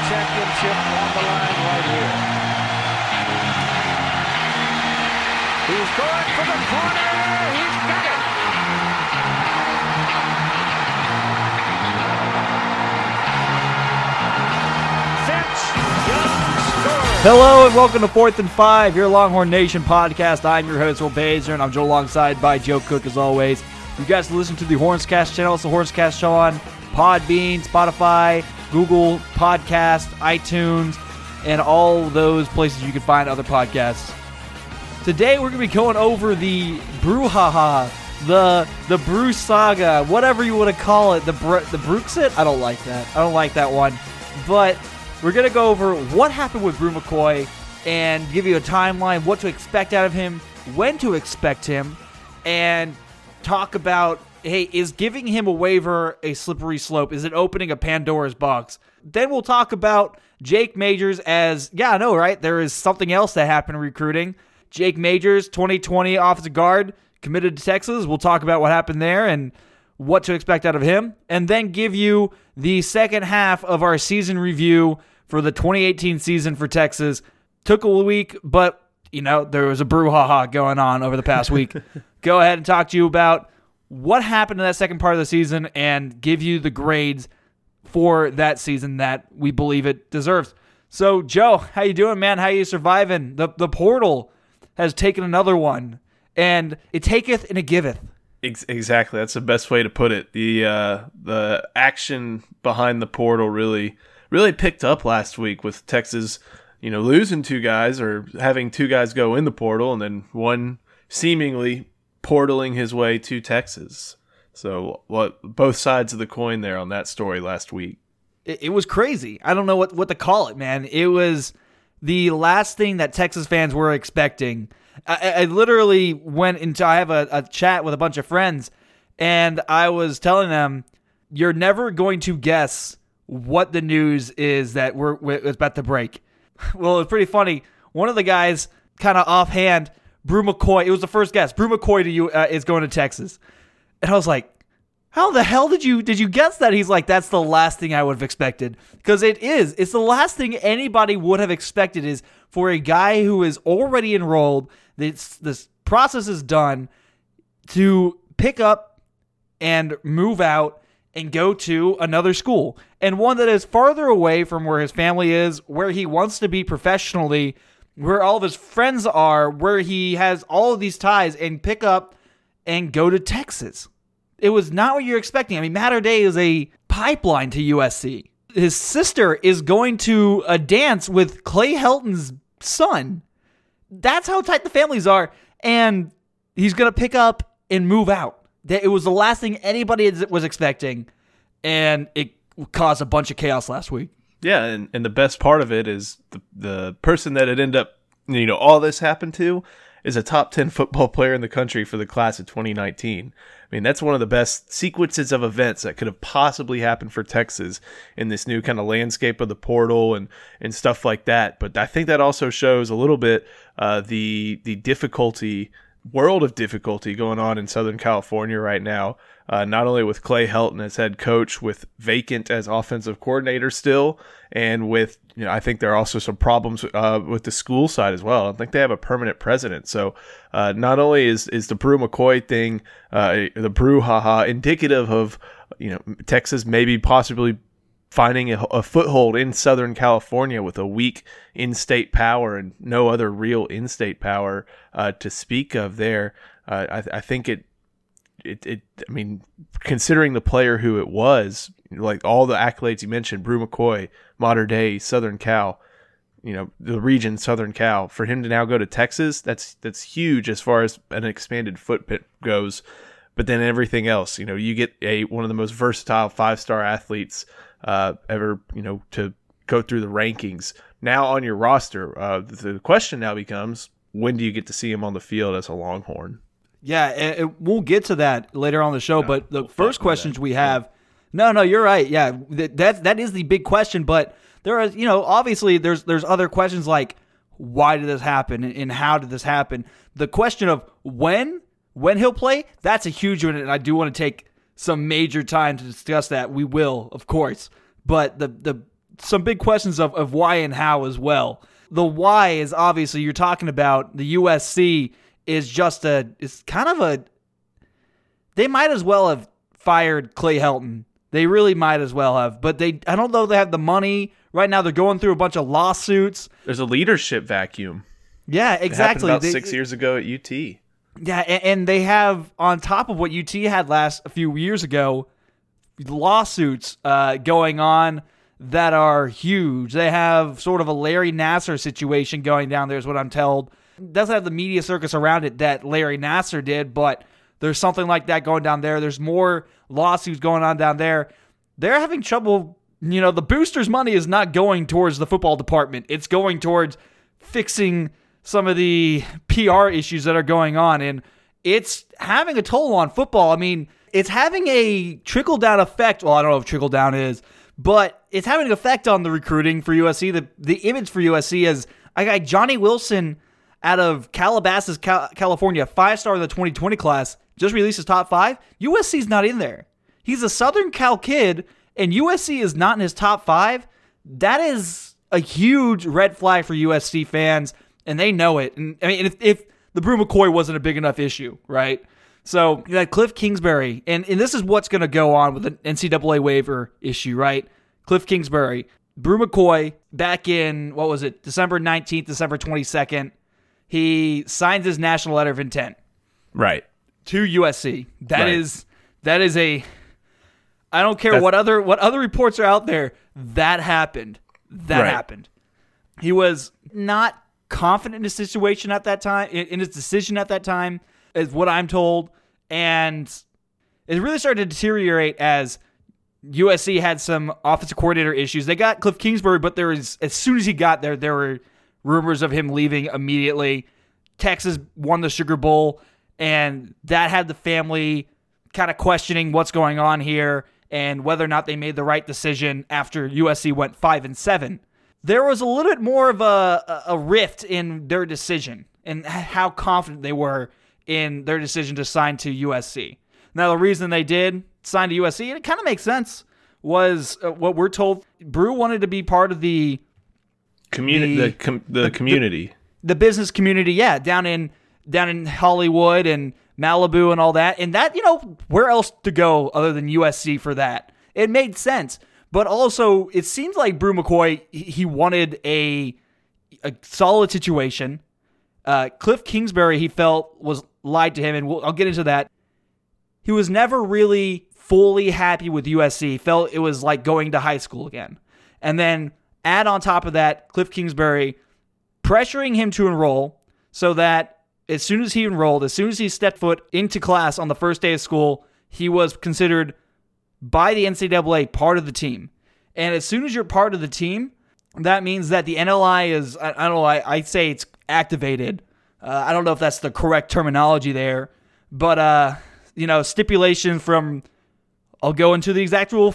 championship on the line right here. He's going for the corner. He's got it. Hello and welcome to 4th and 5, your Longhorn Nation podcast. I'm your host, Will Baser, and I'm joined alongside by Joe Cook as always. You guys can listen to the Hornscast channel. It's the Hornscast show on Podbean, Spotify, Google Podcast, iTunes, and all those places you can find other podcasts. Today we're going to be going over the brouhaha, the Brew Saga, whatever you want to call it, the Bruxit. I don't like that. I don't like that one. But we're going to go over what happened with Bru McCoy and give you a timeline, what to expect out of him, when to expect him, and talk about, hey, is giving him a waiver a slippery slope? Is it opening a Pandora's box? Then we'll talk about Jake Majors as, yeah, I know, right? There is something else that happened in recruiting. Jake Majors, 2020 offensive guard, committed to Texas. We'll talk about what happened there and what to expect out of him. And then give you the second half of our season review for the 2018 season for Texas. Took a week, but, you know, there was a brouhaha going on over the past week. Go ahead and talk to you about what happened in that second part of the season and give you the grades for that season that we believe it deserves. So, Joe, how you doing, man? How you surviving? The portal has taken another one, and it taketh and it giveth. Exactly. That's the best way to put it. The action behind the portal really picked up last week with Texas, losing two guys or having two guys go in the portal and then one seemingly portaling his way to Texas. So both sides of the coin there on that story last week. It was crazy. I don't know what to call it, man. It was the last thing that Texas fans were expecting. I literally went into, I have a chat with a bunch of friends, and I was telling them, you're never going to guess what the news is that we're about to break. Well, it's pretty funny. One of the guys, kind of offhand, Bru McCoy, it was the first guess. Bru McCoy is going to Texas. And I was like, how the hell did you guess that? He's like, that's the last thing I would have expected. Because it is. It's the last thing anybody would have expected is for a guy who is already enrolled, this process is done, to pick up and move out and go to another school, and one that is farther away from where his family is, where he wants to be professionally, where all of his friends are, where he has all of these ties, and pick up and go to Texas. It was not what you're expecting. I mean, Mater Dei is a pipeline to USC. His sister is going to a dance with Clay Helton's son. That's how tight the families are, and he's going to pick up and move out. It was the last thing anybody was expecting, and it caused a bunch of chaos last week. Yeah, and the best part of it is the person that it ended up, all this happened to is a top 10 football player in the country for the class of 2019. I mean, that's one of the best sequences of events that could have possibly happened for Texas in this new kind of landscape of the portal and stuff like that. But I think that also shows a little bit the world of difficulty going on in Southern California right now, not only with Clay Helton as head coach, with Vacant as offensive coordinator still, and with, I think there are also some problems with the school side as well. I think they have a permanent president. So not only is the Bru McCoy thing, the brouhaha, indicative of, Texas maybe possibly finding a foothold in Southern California with a weak in-state power and no other real in-state power to speak of there. I think I mean, considering the player who it was, like all the accolades you mentioned, Bru McCoy, Mater Dei, Southern Cal, the region Southern Cal, for him to now go to Texas, that's huge as far as an expanded footprint goes. But then everything else, you get one of the most versatile 5-star athletes ever, to go through the rankings now on your roster. The question now becomes, when do you get to see him on the field as a Longhorn? Yeah, we'll get to that later on in the show. But the first questions we have, no, you're right. Yeah, that is the big question. But there are, obviously there's other questions like, why did this happen and how did this happen? The question of when he'll play, that's a huge one, and I do want to take some major time to discuss that. We will, of course. But the some big questions of why and how as well. The why is obviously you're talking about the USC is just it's kind of a, they might as well have fired Clay Helton. They really might as well have, but I don't know if they have the money. Right now they're going through a bunch of lawsuits. There's a leadership vacuum. Yeah, exactly. It happened about 6 years ago at UT. Yeah, and they have, on top of what UT had a few years ago, lawsuits going on that are huge. They have sort of a Larry Nassar situation going down there is what I'm told. It doesn't have the media circus around it that Larry Nassar did, but there's something like that going down there. There's more lawsuits going on down there. They're having trouble. The boosters' money is not going towards the football department. It's going towards fixing some of the PR issues that are going on, and it's having a toll on football. I mean, it's having a trickle-down effect. Well, I don't know if trickle-down is, but it's having an effect on the recruiting for USC. The image for USC is, I got Johnny Wilson out of Calabasas, California, 5-star in the 2020 class, just released his top 5. USC's not in there. He's a Southern Cal kid, and USC is not in his top 5. That is a huge red flag for USC fans, and they know it. And I mean, if the Brew McCoy wasn't a big enough issue, right? So you had Cliff Kingsbury, and this is what's going to go on with the NCAA waiver issue, right? Cliff Kingsbury, Brew McCoy, back in, December 19th, December 22nd, he signs his national letter of intent. Right. To USC. That is a, I don't care what other reports are out there, that happened. That happened. He was not confident in his situation at that time, in his decision at that time, is what I'm told. And it really started to deteriorate as USC had some offensive coordinator issues. They got Cliff Kingsbury, but as soon as he got there were rumors of him leaving immediately. Texas won the Sugar Bowl, and that had the family kind of questioning what's going on here and whether or not they made the right decision after USC went 5-7. There was a little bit more of a rift in their decision and how confident they were in their decision to sign to USC. Now, the reason they did sign to USC, and it kind of makes sense, was what we're told. Brew wanted to be part of the community, the business community, down in Hollywood and Malibu and all that. And that, where else to go other than USC for that? It made sense. But also, it seems like Brew McCoy, he wanted a solid situation. Cliff Kingsbury, he felt, was lied to him, and I'll get into that. He was never really fully happy with USC. He felt it was like going to high school again. And then add on top of that, Cliff Kingsbury pressuring him to enroll so that as soon as he enrolled, as soon as he stepped foot into class on the first day of school, he was considered by the NCAA part of the team. And as soon as you're part of the team, that means that the NLI is, I don't know, I say it's activated. I don't know if that's the correct terminology there, but, stipulation from, I'll go into the exact rule,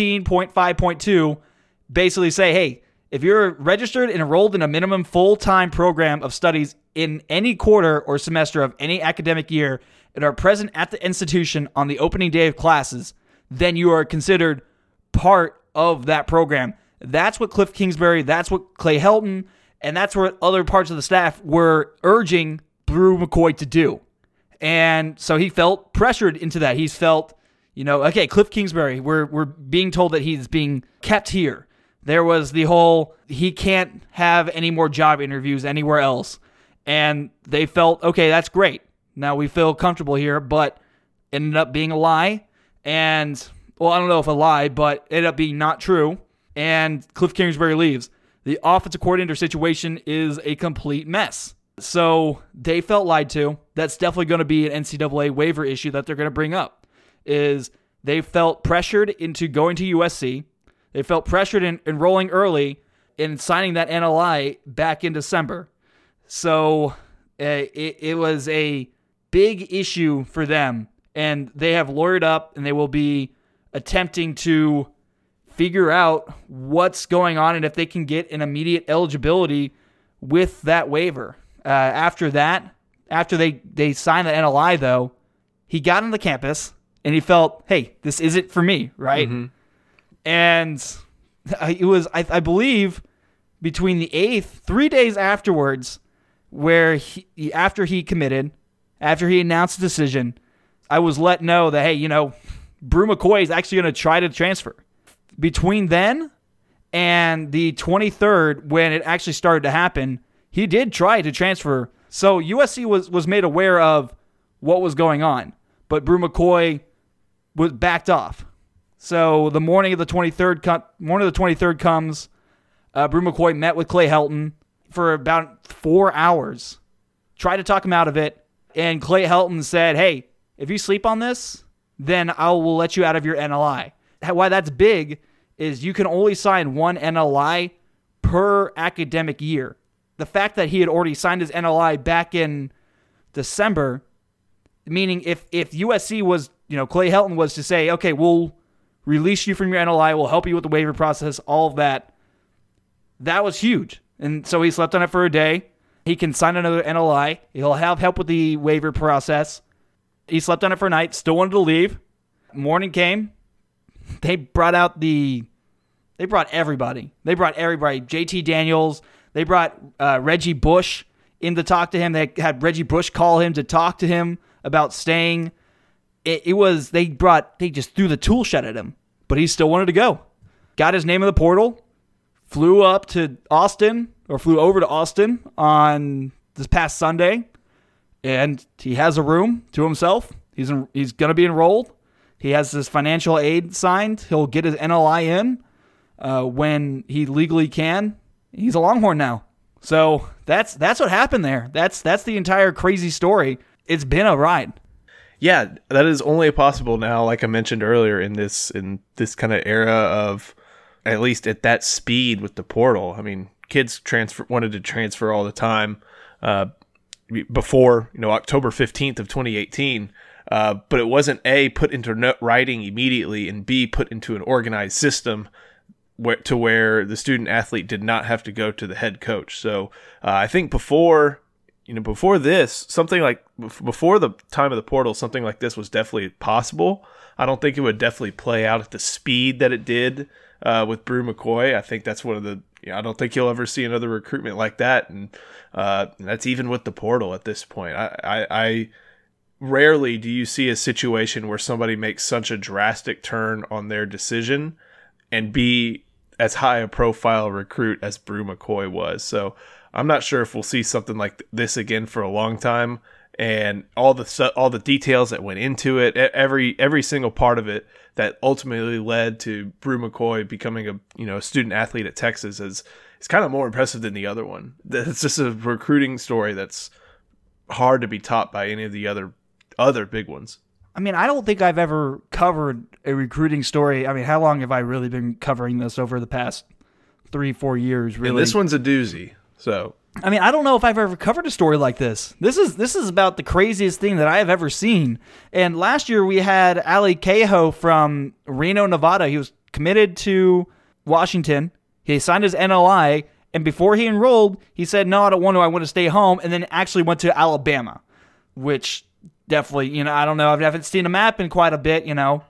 14.5.2, basically say, hey, if you're registered and enrolled in a minimum full-time program of studies in any quarter or semester of any academic year and are present at the institution on the opening day of classes, then you are considered part of that program. That's what Cliff Kingsbury, that's what Clay Helton, and that's what other parts of the staff were urging Brew McCoy to do. And so he felt pressured into that. He's felt, okay, Cliff Kingsbury, we're being told that he's being kept here. There was the whole, he can't have any more job interviews anywhere else. And they felt, okay, that's great. Now we feel comfortable here, but it ended up being a lie. And, well, I don't know if a lie, but it ended up being not true. And Cliff Kingsbury leaves. The offensive coordinator situation is a complete mess. So they felt lied to. That's definitely going to be an NCAA waiver issue that they're going to bring up, is they felt pressured into going to USC. They felt pressured in enrolling early and signing that NLI back in December. So it was a big issue for them, and they have lawyered up, and they will be attempting to figure out what's going on and if they can get an immediate eligibility with that waiver. After they signed the NLI, though, he got on the campus, and he felt, hey, this isn't for me, right? Mm-hmm. And It was, I believe, between the 8th, 3 days afterwards, where after he committed, after he announced the decision, I was let know that, hey, Bru McCoy is actually going to try to transfer. Between then and the 23rd, when it actually started to happen, he did try to transfer. So USC was made aware of what was going on, but Bru McCoy was backed off. So the morning of the 23rd comes. Bru McCoy met with Clay Helton for about 4 hours, tried to talk him out of it, and Clay Helton said, hey, if you sleep on this, then I will let you out of your NLI. Why that's big is you can only sign one NLI per academic year. The fact that he had already signed his NLI back in December, meaning if USC was, Clay Helton was to say, okay, we'll release you from your NLI, we'll help you with the waiver process, all of that, that was huge. And so he slept on it for a day. He can sign another NLI. He'll have help with the waiver process. He slept on it for a night, still wanted to leave. Morning came. They brought everybody. They brought everybody. JT Daniels. They brought Reggie Bush in to talk to him. They had Reggie Bush call him to talk to him about staying. They just threw the tool shed at him, but he still wanted to go. Got his name in the portal. Flew over to Austin on this past Sunday, and he has a room to himself. He's going to be enrolled. He has his financial aid signed. He'll get his NLI in when he legally can. He's a Longhorn now. So that's what happened there. That's the entire crazy story. It's been a ride. Yeah, that is only possible now, like I mentioned earlier, in this kind of era of, at least at that speed with the portal. I mean, kids wanted to transfer all the time before October 15th of 2018, but it wasn't A, put into writing immediately, and B, put into an organized system where the student athlete did not have to go to the head coach. So I think before this, before the time of the portal, something like this was definitely possible. I don't think it would definitely play out at the speed that it did with Bru McCoy. I think that's one of the. I don't think you'll ever see another recruitment like that, and that's even with the portal at this point. I rarely do you see a situation where somebody makes such a drastic turn on their decision and be as high a profile recruit as Bru McCoy was. So I'm not sure if we'll see something like this again for a long time. And all the details that went into it, every single part of it that ultimately led to Bru McCoy becoming a student athlete at Texas is kind of more impressive than the other one. It's just a recruiting story that's hard to be topped by any of the other big ones. I mean, I don't think I've ever covered a recruiting story. I mean, how long have I really been covering this over the past 3-4 years? Really, and this one's a doozy. So. I mean, I don't know if I've ever covered a story like this. This is about the craziest thing that I have ever seen. And last year we had Ali Cahoe from Reno, Nevada. He was committed to Washington. He signed his NLI, and before he enrolled, he said, no, I don't want to. I want to stay home, and then actually went to Alabama, which definitely, I don't know. I haven't seen a map in quite a bit,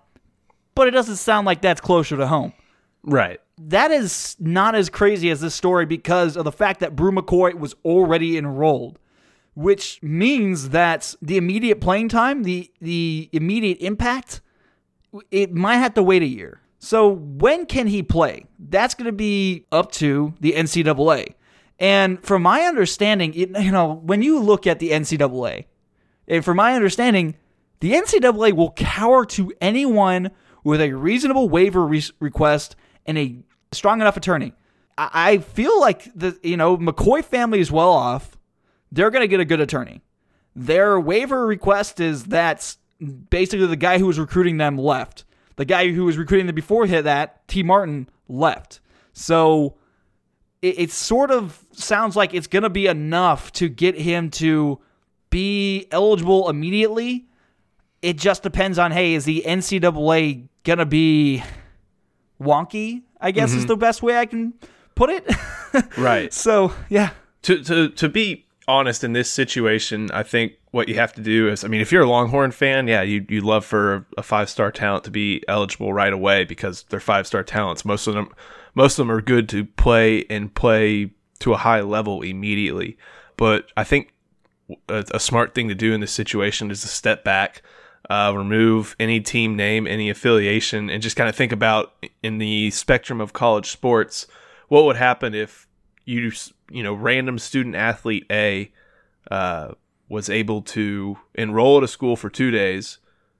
but it doesn't sound like that's closer to home. Right. That is not as crazy as this story because of the fact that Bru McCoy was already enrolled, which means that the immediate playing time, the immediate impact, it might have to wait a year. So when can he play? That's going to be up to the NCAA. And from my understanding, when you look at the NCAA, and from my understanding, the NCAA will cower to anyone with a reasonable waiver request and a strong enough attorney. I feel like the McCoy family is well off. They're going to get a good attorney. Their waiver request is that basically the guy who was recruiting them left. The guy who was recruiting them before that, T. Martin, left. So it sort of sounds like it's going to be enough to get him to be eligible immediately. It just depends on, hey, is the NCAA going to be wonky, I guess is the best way I can put it. Right. So, yeah. To be honest, in this situation, I think what you have to do is, I mean, if you're a Longhorn fan, yeah, you love for a 5-star talent to be eligible right away because they're 5-star talents. Most of them are good to play and play to a high level immediately. But I think a smart thing to do in this situation is to step back, remove any team name, any affiliation, and just kind of think about, in the spectrum of college sports, what would happen if random student athlete A was able to enroll at a school for 2 days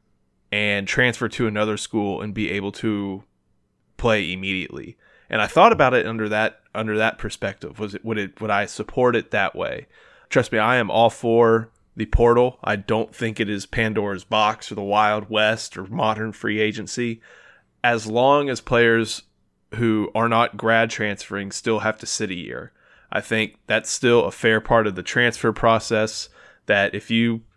and transfer to another school and be able to play immediately. And I thought about it under that perspective. Would I support it that way? Trust me, I am all for the portal. I don't think it is Pandora's box or the Wild West or modern free agency, as long as players who are not grad transferring still have to sit a year. I think that's still a fair part of the transfer process, that if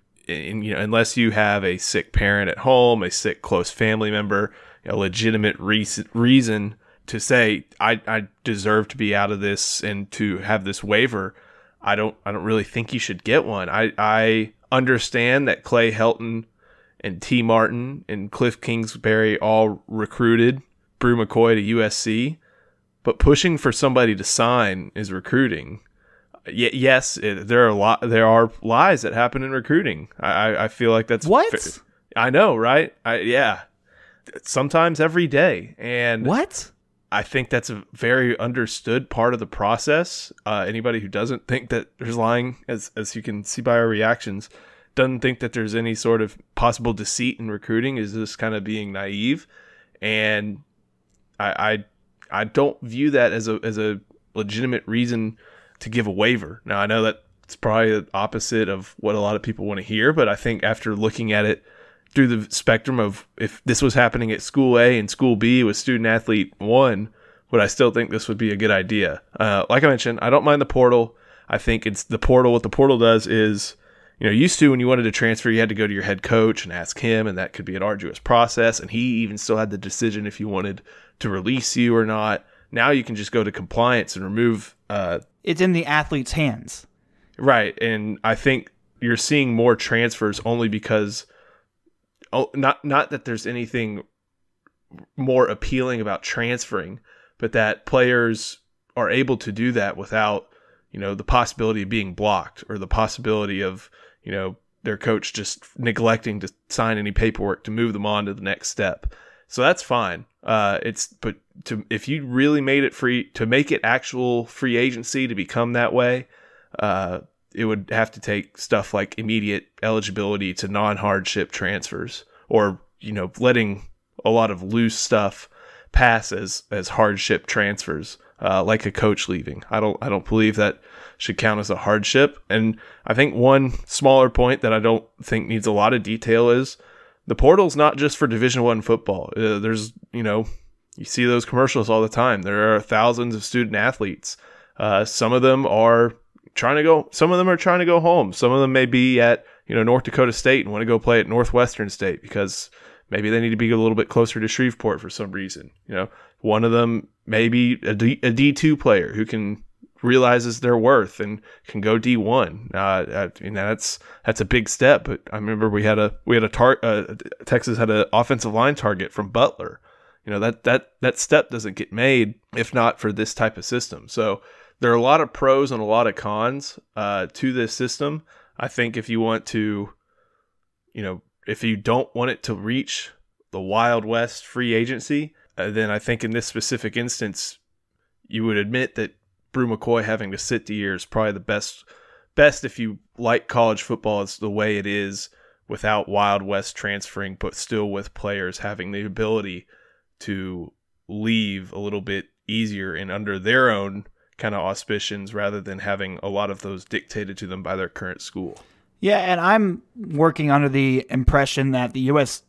unless you have a sick parent at home, a sick close family member, a legitimate reason to say, I deserve to be out of this and to have this waiver, I don't really think you should get one. I understand that Clay Helton and T. Martin and Cliff Kingsbury all recruited Brew McCoy to USC, but pushing for somebody to sign is recruiting. Yes, there are lies that happen in recruiting. I feel like that's what I know, right? Yeah, sometimes every day, and what I think that's a very understood part of the process. Anybody who doesn't think that there's lying, as you can see by our reactions, doesn't think that there's any sort of possible deceit in recruiting is just kind of being naive, and I don't view that as a legitimate reason to give a waiver. Now, I know that it's probably the opposite of what a lot of people want to hear, but I think after looking at it through the spectrum of, if this was happening at school A and school B with student athlete 1, would I still think this would be a good idea? Like I mentioned, I don't mind the portal. I think it's the portal. What the portal does is, used to, when you wanted to transfer, you had to go to your head coach and ask him, and that could be an arduous process. And he even still had the decision if you wanted to release you or not. Now you can just go to compliance and remove. It's in the athlete's hands. Right. And I think you're seeing more transfers only because, not that there's anything more appealing about transferring, but that players are able to do that without, the possibility of being blocked or the possibility of, their coach just neglecting to sign any paperwork to move them on to the next step. So that's fine. If you really made it free, to make it actual free agency to become that way, it would have to take stuff like immediate eligibility to non-hardship transfers, or, letting a lot of loose stuff pass as hardship transfers, like a coach leaving. I don't believe that should count as a hardship. And I think one smaller point that I don't think needs a lot of detail is the portal's not just for Division I football. There's, you see those commercials all the time. There are thousands of student athletes. Some of them are trying to go home. Some of them may be at, North Dakota State and want to go play at Northwestern State because maybe they need to be a little bit closer to Shreveport for some reason. One of them may be a D2 player who realizes their worth and can go D1. That's a big step. But I remember Texas had an offensive line target from Butler. That step doesn't get made if not for this type of system. So there are a lot of pros and a lot of cons to this system. I think if you want to, if you don't want it to reach the Wild West free agency, then I think in this specific instance, you would admit that Brew McCoy having to sit the year is probably the best if you like college football. It's the way it is without Wild West transferring, but still with players having the ability to leave a little bit easier and under their own kind of auspicions rather than having a lot of those dictated to them by their current school. Yeah, and I'm working under the impression that the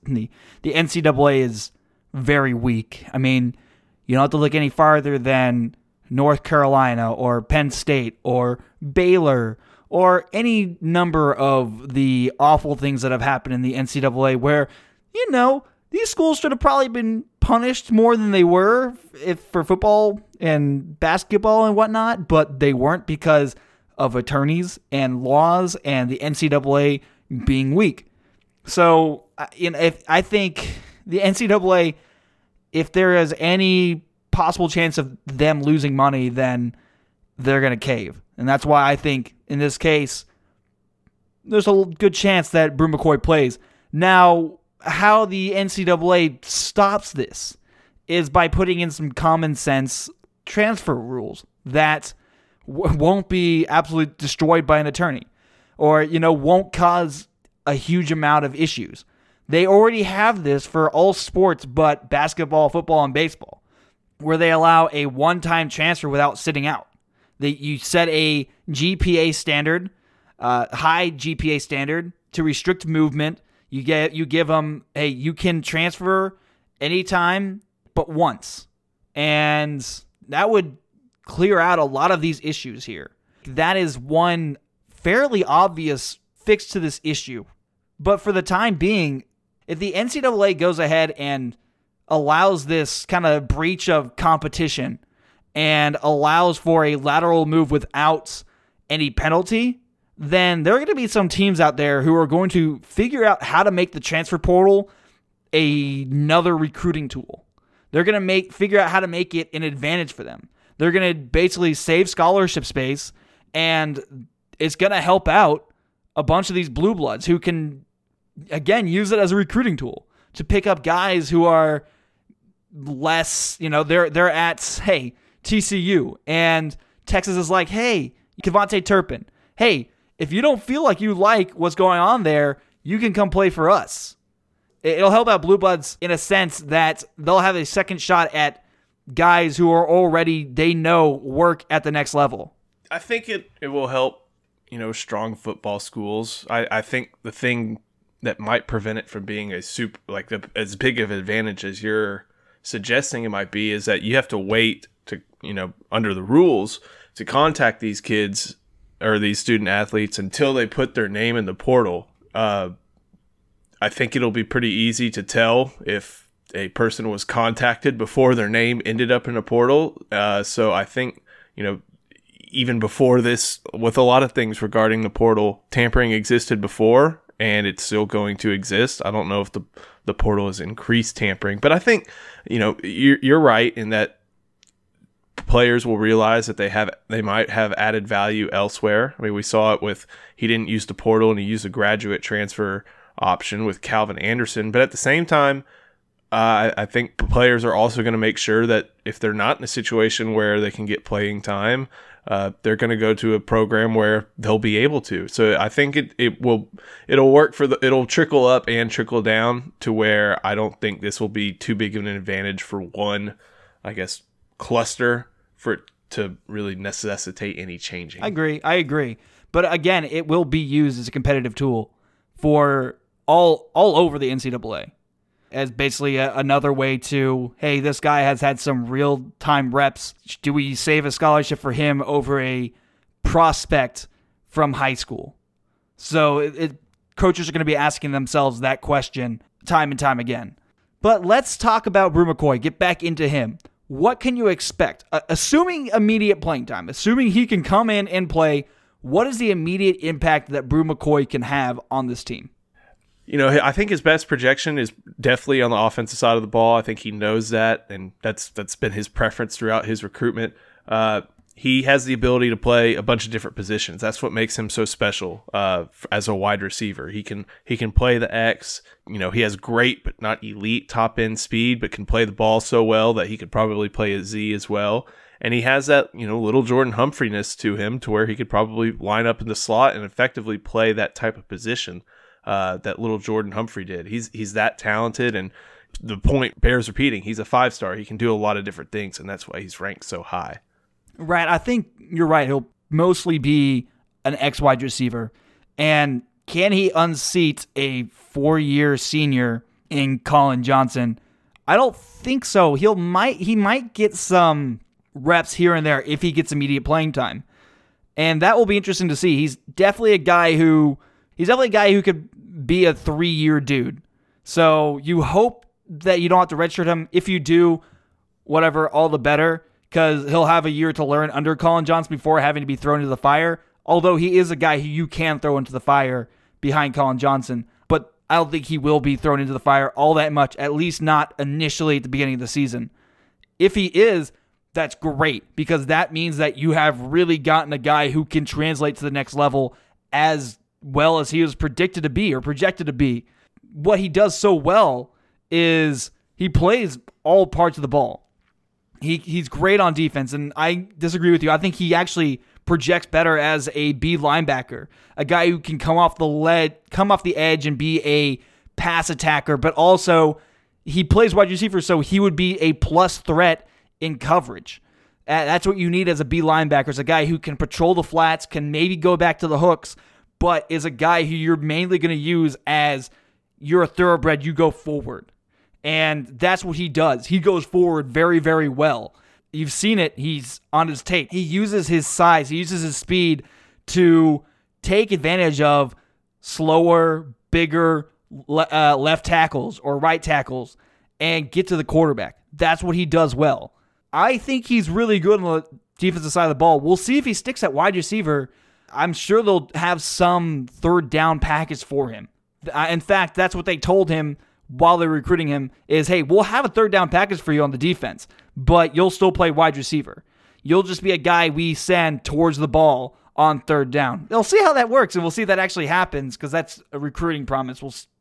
NCAA is very weak. I mean, you don't have to look any farther than North Carolina or Penn State or Baylor or any number of the awful things that have happened in the NCAA where, these schools should have probably been punished more than they were for football and basketball and whatnot, but they weren't because of attorneys and laws and the NCAA being weak. So, I think the NCAA, if there is any possible chance of them losing money, then they're going to cave. And that's why I think in this case, there's a good chance that Bru McCoy plays. Now, how the NCAA stops this is by putting in some common sense transfer rules that won't be absolutely destroyed by an attorney or, won't cause a huge amount of issues. They already have this for all sports but basketball, football, and baseball, where they allow a one-time transfer without sitting out. You set a GPA standard, high GPA standard, to restrict movement. You give them, hey, you can transfer anytime but once. And that would clear out a lot of these issues here. That is one fairly obvious fix to this issue. But for the time being, if the NCAA goes ahead and allows this kind of breach of competition and allows for a lateral move without any penalty, then there are going to be some teams out there who are going to figure out how to make the transfer portal another recruiting tool. They're going to figure out how to make it an advantage for them. They're going to basically save scholarship space, and it's going to help out a bunch of these blue bloods who can, again, use it as a recruiting tool to pick up guys who are less, they're at, hey, TCU, and Texas is like, hey, KaVontae Turpin, hey, if you don't feel like you like what's going on there, you can come play for us. It'll help out blue bloods in a sense that they'll have a second shot at guys who are already, they know, work at the next level. I think it will help, strong football schools. I think the thing that might prevent it from being as big of an advantage as you're suggesting it might be is that you have to wait to, under the rules, to contact these kids or these student athletes until they put their name in the portal. I think it'll be pretty easy to tell if a person was contacted before their name ended up in a portal. So I think, even before this, with a lot of things regarding the portal, tampering existed before, and it's still going to exist. I don't know if the portal has increased tampering, but I think, you're right in that players will realize that they might have added value elsewhere. I mean, we saw it he didn't use the portal and he used a graduate transfer option with Calvin Anderson, but at the same time, I think players are also going to make sure that if they're not in a situation where they can get playing time, they're going to go to a program where they'll be able to. So I think it'll work it'll trickle up and trickle down to where I don't think this will be too big of an advantage for one, I guess, cluster for it to really necessitate any changing. I agree. But again, it will be used as a competitive tool for all over the NCAA. As basically another way to, hey, this guy has had some real-time reps. Do we save a scholarship for him over a prospect from high school? So coaches are going to be asking themselves that question time and time again. But let's talk about Bru McCoy. Get back into him. What can you expect? Assuming immediate playing time, assuming he can come in and play, what is the immediate impact that Bru McCoy can have on this team? I think his best projection is definitely on the offensive side of the ball. I think he knows that, and that's been his preference throughout his recruitment. He has the ability to play a bunch of different positions. That's what makes him so special as a wide receiver. He can play the X. He has great but not elite top end speed, but can play the ball so well that he could probably play a Z as well. And he has that little Jordan Humphreyness to him, to where he could probably line up in the slot and effectively play that type of position. That little Jordan Humphrey did. He's that talented, and the point bears repeating. He's a 5-star. He can do a lot of different things, and that's why he's ranked so high. Right. I think you're right. He'll mostly be an X wide receiver. And can he unseat a 4-year senior in Colin Johnson? I don't think so. He might get some reps here and there if he gets immediate playing time. And that will be interesting to see. He's definitely a guy who could be a 3-year dude. So you hope that you don't have to redshirt him. If you do, whatever, all the better, because he'll have a year to learn under Colin Johnson before having to be thrown into the fire. although he is a guy who you can throw into the fire behind Colin Johnson. But I don't think he will be thrown into the fire all that much, at least not initially at the beginning of the season. If he is, that's great, because that means that you have really gotten a guy who can translate to the next level as well as he was predicted to be or projected to be. What he does so well is he plays all parts of the ball. He's great on defense, and I disagree with you. I think he actually projects better as a B linebacker, a guy who can come off the edge and be a pass attacker, but also he plays wide receiver, so he would be a plus threat in coverage. That's what you need as a B linebacker, is a guy who can patrol the flats, can maybe go back to the hooks, but is a guy who you're mainly going to use as you're a thoroughbred, you go forward. And that's what he does. He goes forward very, very well. You've seen it. He's on his tape. He uses his size. He uses his speed to take advantage of slower, bigger left tackles or right tackles and get to the quarterback. That's what he does well. I think he's really good on the defensive side of the ball. We'll see if he sticks at wide receiver. I'm sure they'll have some third down package for him. In fact, that's what they told him while they're recruiting him is, hey, we'll have a third down package for you on the defense, but you'll still play wide receiver. You'll just be a guy we send towards the ball on third down. They'll see how that works, and we'll see if that actually happens, because that's a recruiting promise.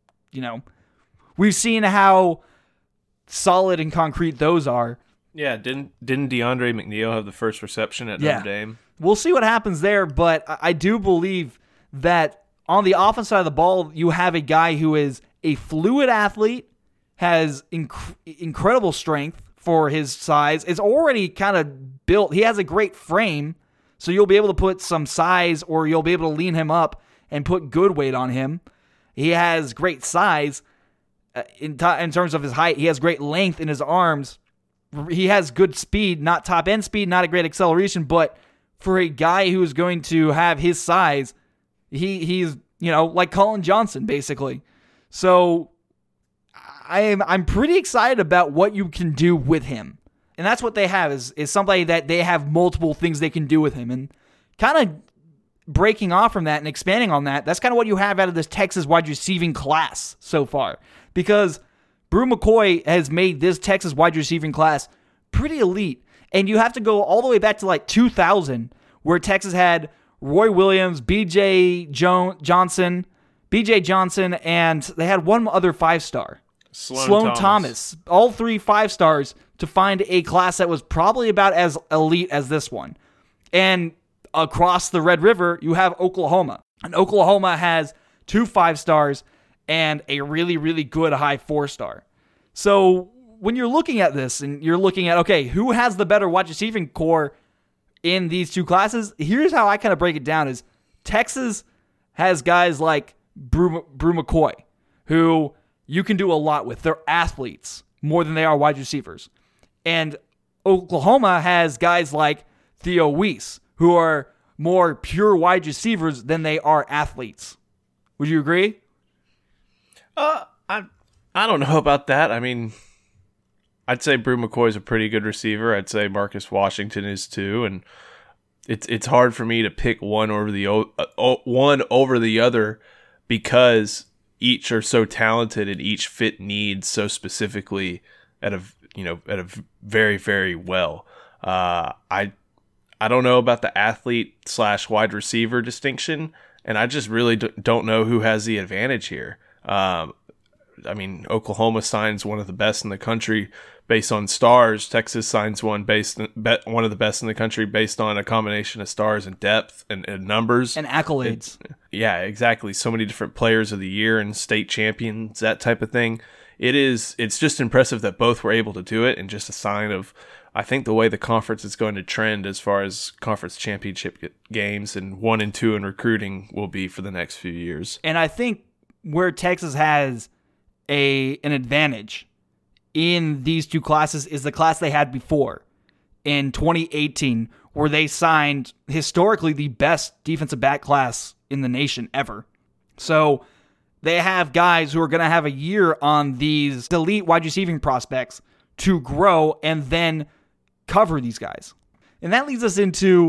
We've seen how solid and concrete those are. Yeah, didn't DeAndre McNeil have the first reception at Notre Dame? We'll see what happens there, but I do believe that on the offense side of the ball, you have a guy who is a fluid athlete, has incredible strength for his size, is already kind of built. He has a great frame, so you'll be able to put some size, or you'll be able to lean him up and put good weight on him. He has great size in terms of his height. He has great length in his arms. He has good speed, not top-end speed, not a great acceleration, but for a guy who is going to have his size, he's like Colin Johnson, basically. So I'm pretty excited about what you can do with him. And that's what they have, is somebody that they have multiple things they can do with him. And kind of breaking off from that and expanding on that, that's kind of what you have out of this Texas wide receiving class so far. Because Bru McCoy has made this Texas wide receiving class pretty elite. And you have to go all the way back to like 2000, where Texas had Roy Williams, B.J. Johnson, and they had one other 5-star. Sloan Thomas. All 3 5-stars to find a class that was probably about as elite as this one. And across the Red River, you have Oklahoma. And Oklahoma has 2 5-stars and a really, really good high 4-star. So when you're looking at this and you're looking at, okay, who has the better wide receiving core in these 2 classes? Here's how I kind of break it down is Texas has guys like Bru McCoy, who you can do a lot with. They're athletes more than they are wide receivers. And Oklahoma has guys like Theo Weiss, who are more pure wide receivers than they are athletes. Would you agree? I don't know about that. I mean, I'd say Bru McCoy is a pretty good receiver. I'd say Marcus Washington is too, and it's hard for me to pick one over the other because each are so talented and each fit needs so specifically at a very, very well. I don't know about the athlete / wide receiver distinction, and I just really don't know who has the advantage here. I mean, Oklahoma signs one of the best in the country based on stars. Texas signs one of the best in the country based on a combination of stars and depth and numbers. And accolades. Yeah, exactly. So many different players of the year and state champions, that type of thing. It's just impressive that both were able to do it, and just a sign of, I think, the way the conference is going to trend as far as conference championship games and 1 and 2 in recruiting will be for the next few years. And I think where Texas has an advantage in these 2 classes is the class they had before in 2018, where they signed historically the best defensive back class in the nation ever. So they have guys who are going to have a year on these elite wide receiving prospects to grow and then cover these guys. And that leads us into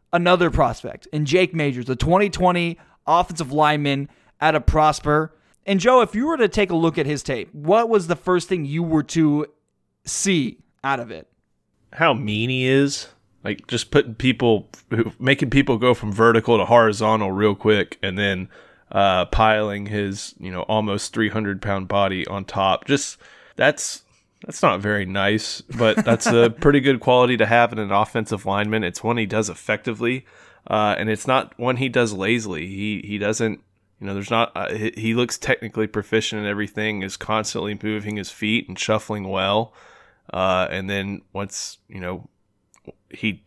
another prospect in Jake Majors, the 2020 offensive lineman out of Prosper. And Joe, if you were to take a look at his tape, what was the first thing you were to see out of it? How mean he is. Like, just making people go from vertical to horizontal real quick, and then piling his, almost 300-pound body on top. Just, that's not very nice, but that's a pretty good quality to have in an offensive lineman. It's one he does effectively, and it's not one he does lazily. He doesn't, there's not, he looks technically proficient in everything, is constantly moving his feet and shuffling well. And then once, he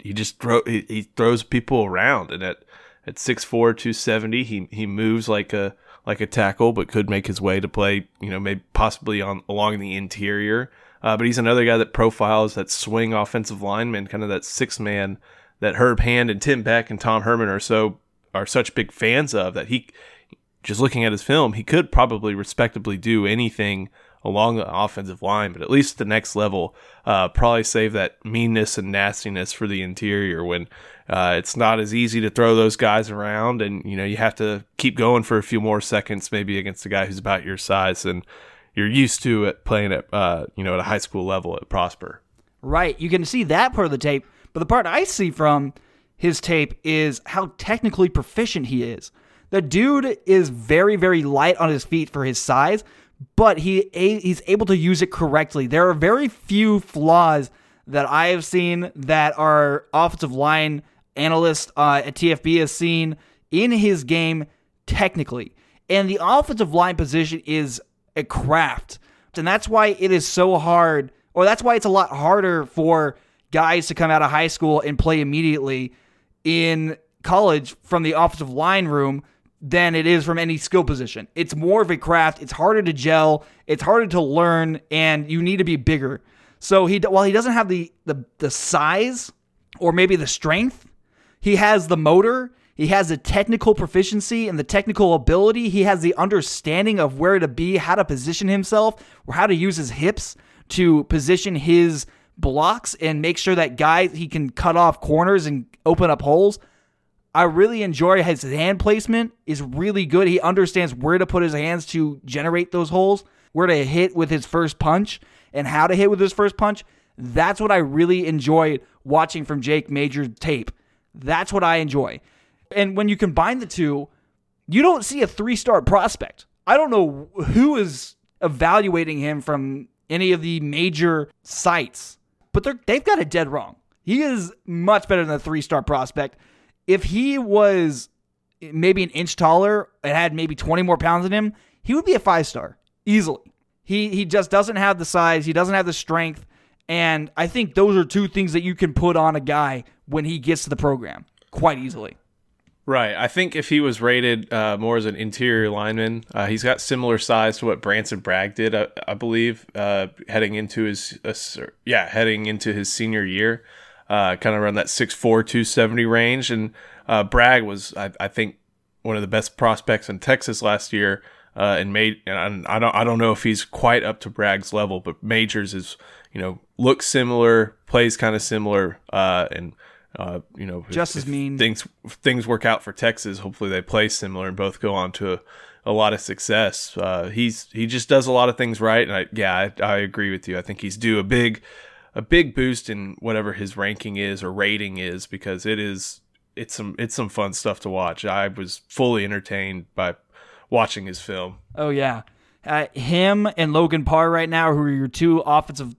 throws people around, and at 6'4", 270, he moves like a tackle, but could make his way to play, maybe possibly along the interior. But he's another guy that profiles that swing offensive lineman, kind of that six man that Herb Hand and Tim Beck and Tom Herman are such big fans of, that he, just looking at his film, he could probably respectably do anything along the offensive line, but at least at the next level, probably save that meanness and nastiness for the interior when it's not as easy to throw those guys around, and you have to keep going for a few more seconds, maybe against a guy who's about your size and you're used to at playing at at a high school level at Prosper. Right, you can see that part of the tape, but the part I see from his tape is how technically proficient he is. The dude is very, very light on his feet for his size, but he's able to use it correctly. There are very few flaws that I have seen that our offensive line analyst at TFB has seen in his game technically. And the offensive line position is a craft. And that's why it is so hard, or that's why it's a lot harder for guys to come out of high school and play immediately in college from the offensive line room than it is from any skill position. It's more of a craft. It's harder to gel. It's harder to learn, and you need to be bigger. So while he doesn't have the size or maybe the strength, he has the motor. He has the technical proficiency and the technical ability. He has the understanding of where to be, how to position himself, or how to use his hips to position his blocks and make sure that he can cut off corners and open up holes. I really enjoy his hand placement is really good. He understands where to put his hands to generate those holes, where to hit with his first punch, and how to hit with his first punch. That's what I really enjoy watching from Jake Majors' tape. That's what I enjoy. And when you combine the two, you don't see a 3-star prospect. I don't know who is evaluating him from any of the major sites, but they've got it dead wrong. He is much better than a 3-star prospect. If he was maybe an inch taller and had maybe 20 more pounds in him, he would be a 5-star easily. He just doesn't have the size. He doesn't have the strength. And I think those are two things that you can put on a guy when he gets to the program quite easily. Right. I think if he was rated more as an interior lineman, he's got similar size to what Branson Bragg did, I believe, heading into his senior year. Kind of around that 6'4", 270 range. And Bragg was, I think, one of the best prospects in Texas last year. And I don't know if he's quite up to Bragg's level, but Majors is, looks similar, plays kind of similar, and just as mean. Things work out for Texas. Hopefully they play similar and both go on to a lot of success. He just does a lot of things right, and I agree with you. I think he's due a big boost in whatever his ranking is or rating is, because it's some fun stuff to watch. I was fully entertained by watching his film. Oh yeah, him and Logan Parr right now, who are your two offensive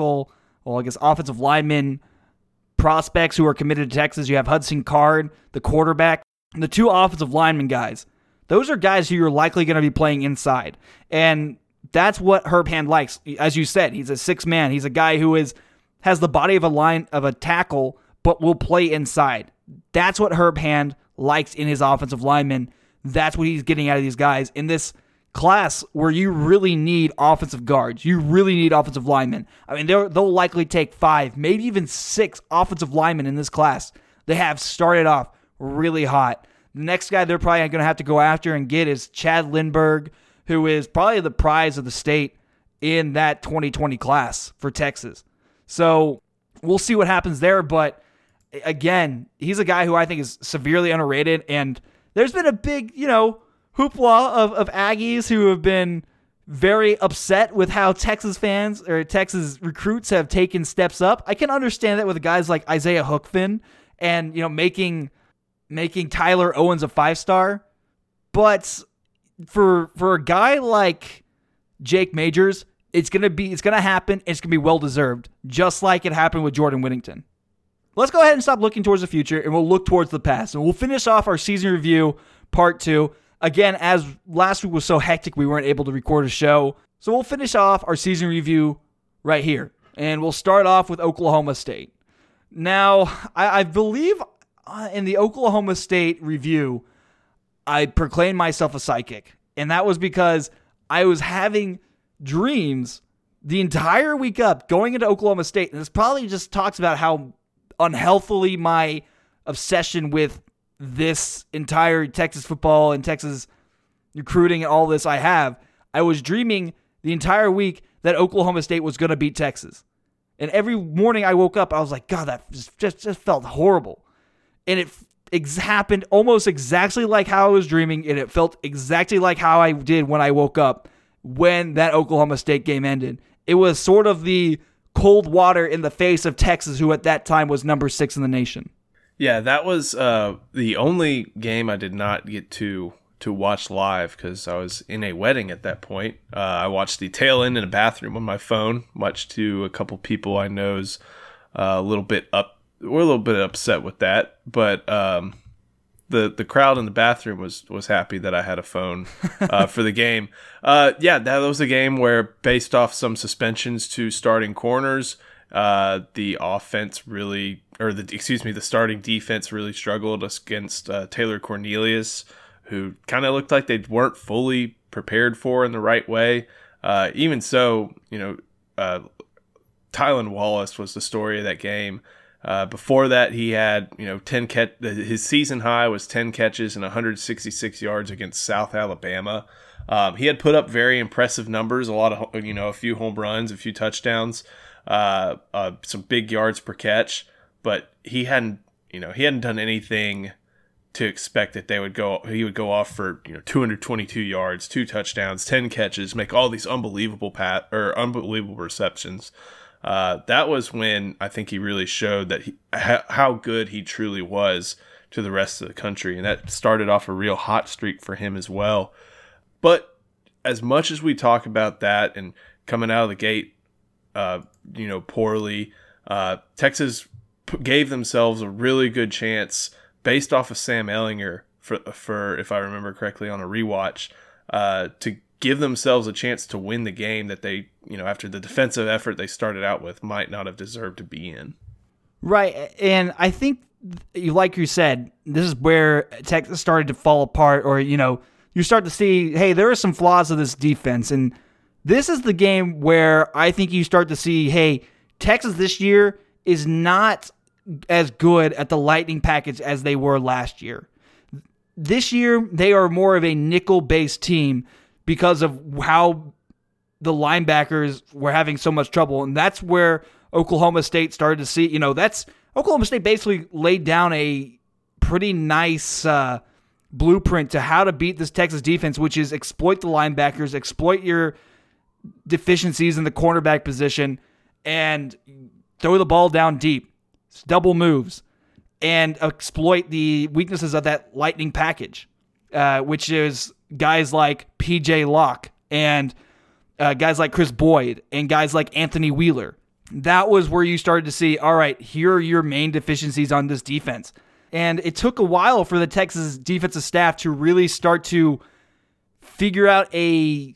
linemen prospects who are committed to Texas. You have Hudson Card, the quarterback, and the two offensive lineman guys. Those are guys who you're likely going to be playing inside, and that's what Herb Hand likes. As you said, he's a 6-man. He's a guy who has the body of a tackle, but will play inside. That's what Herb Hand likes in his offensive linemen. That's what he's getting out of these guys in this class where you really need offensive guards. You really need offensive linemen. I mean, they'll likely take 5, maybe even 6 offensive linemen in this class. They have started off really hot. The next guy they're probably going to have to go after and get is Chad Lindbergh, who is probably the prize of the state in that 2020 class for Texas. So we'll see what happens there, but again, he's a guy who I think is severely underrated. And there's been a big, hoopla of Aggies who have been very upset with how Texas fans or Texas recruits have taken steps up. I can understand that with guys like Isaiah Hookfin and, making Tyler Owens a 5-star. But for a guy like Jake Majors, it's gonna happen, and it's gonna be well deserved, just like it happened with Jordan Whittington. Let's go ahead and stop looking towards the future, and we'll look towards the past. And we'll finish off our season review part 2. Again, as last week was so hectic, we weren't able to record a show. So we'll finish off our season review right here. And we'll start off with Oklahoma State. Now, I believe in the Oklahoma State review, I proclaimed myself a psychic. And that was because I was having dreams the entire week up going into Oklahoma State. And this probably just talks about how unhealthily my obsession with this entire Texas football and Texas recruiting and all this I have. I was dreaming the entire week that Oklahoma State was going to beat Texas. And every morning I woke up, I was like, God, that just felt horrible. And it happened almost exactly like how I was dreaming, and it felt exactly like how I did when I woke up when that Oklahoma State game ended. It was sort of the cold water in the face of Texas, who at that time was number 6 in the nation. Yeah, that was the only game I did not get to watch live because I was in a wedding at that point. I watched the tail end in a bathroom on my phone, much to a couple people I know's a little bit upset with that. But the crowd in the bathroom was happy that I had a phone for the game. Yeah, that was a game where, based off some suspensions to starting corners, the starting defense really struggled against Taylor Cornelius, who kind of looked like they weren't fully prepared for in the right way. Even so, Tylan Wallace was the story of that game. Before that, he had, his season high was 10 catches and 166 yards against South Alabama. He had put up very impressive numbers, a few home runs, a few touchdowns, some big yards per catch, but he hadn't done anything to expect that he would go off for 222 yards, 2 touchdowns, 10 catches, make all these unbelievable receptions. That was when I think he really showed that how good he truly was to the rest of the country, and that started off a real hot streak for him as well. But as much as we talk about that and coming out of the gate, poorly, Texas gave themselves a really good chance based off of Sam Ehlinger for if I remember correctly on a rewatch, to give themselves a chance to win the game that they, after the defensive effort they started out with, might not have deserved to be in. Right. And I think, like you said, this is where Texas started to fall apart, or, you start to see, hey, there are some flaws of this defense. And this is the game where I think you start to see, hey, Texas this year is not as good at the lightning package as they were last year. This year, they are more of a nickel-based team because of how the linebackers were having so much trouble. And that's where Oklahoma State started to see, Oklahoma State basically laid down a pretty nice blueprint to how to beat this Texas defense, which is exploit the linebackers, exploit your deficiencies in the cornerback position, and throw the ball down deep, double moves, and exploit the weaknesses of that lightning package, which is guys like P.J. Locke and guys like Chris Boyd and guys like Anthony Wheeler. That was where you started to see, all right, here are your main deficiencies on this defense. And it took a while for the Texas defensive staff to really start to figure out a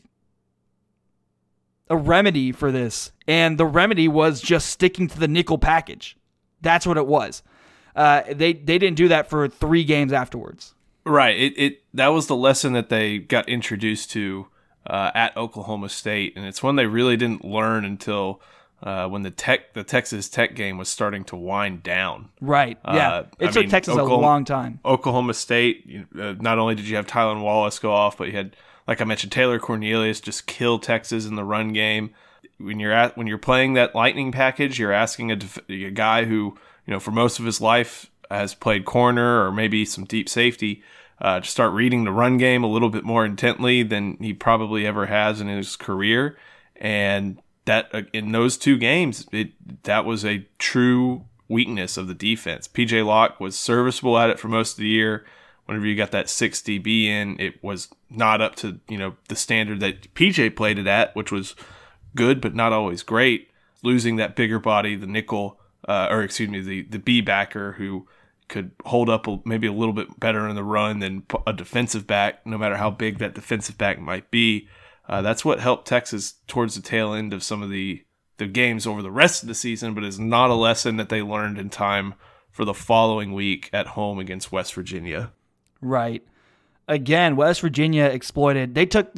remedy for this. And the remedy was just sticking to the nickel package. That's what it was. They didn't do that for 3 games afterwards. Right. That was the lesson that they got introduced to at Oklahoma State, and it's one they really didn't learn until when the Texas Tech game was starting to wind down. Right. Yeah. It took Texas a long time. Oklahoma State, not only did you have Tylan Wallace go off, but you had, like I mentioned, Taylor Cornelius just kill Texas in the run game. When you're playing that lightning package, you're asking a guy who for most of his life has played corner or maybe some deep safety, to start reading the run game a little bit more intently than he probably ever has in his career. And that in those 2 games, that was a true weakness of the defense. PJ Locke was serviceable at it for most of the year. Whenever you got that 6 DB in, it was not up to the standard that PJ played it at, which was good but not always great. Losing that bigger body, the nickel, the B backer who could hold up maybe a little bit better in the run than a defensive back, no matter how big that defensive back might be. That's what helped Texas towards the tail end of some of the games over the rest of the season, but is not a lesson that they learned in time for the following week at home against West Virginia. Right. Again, West Virginia exploited. They took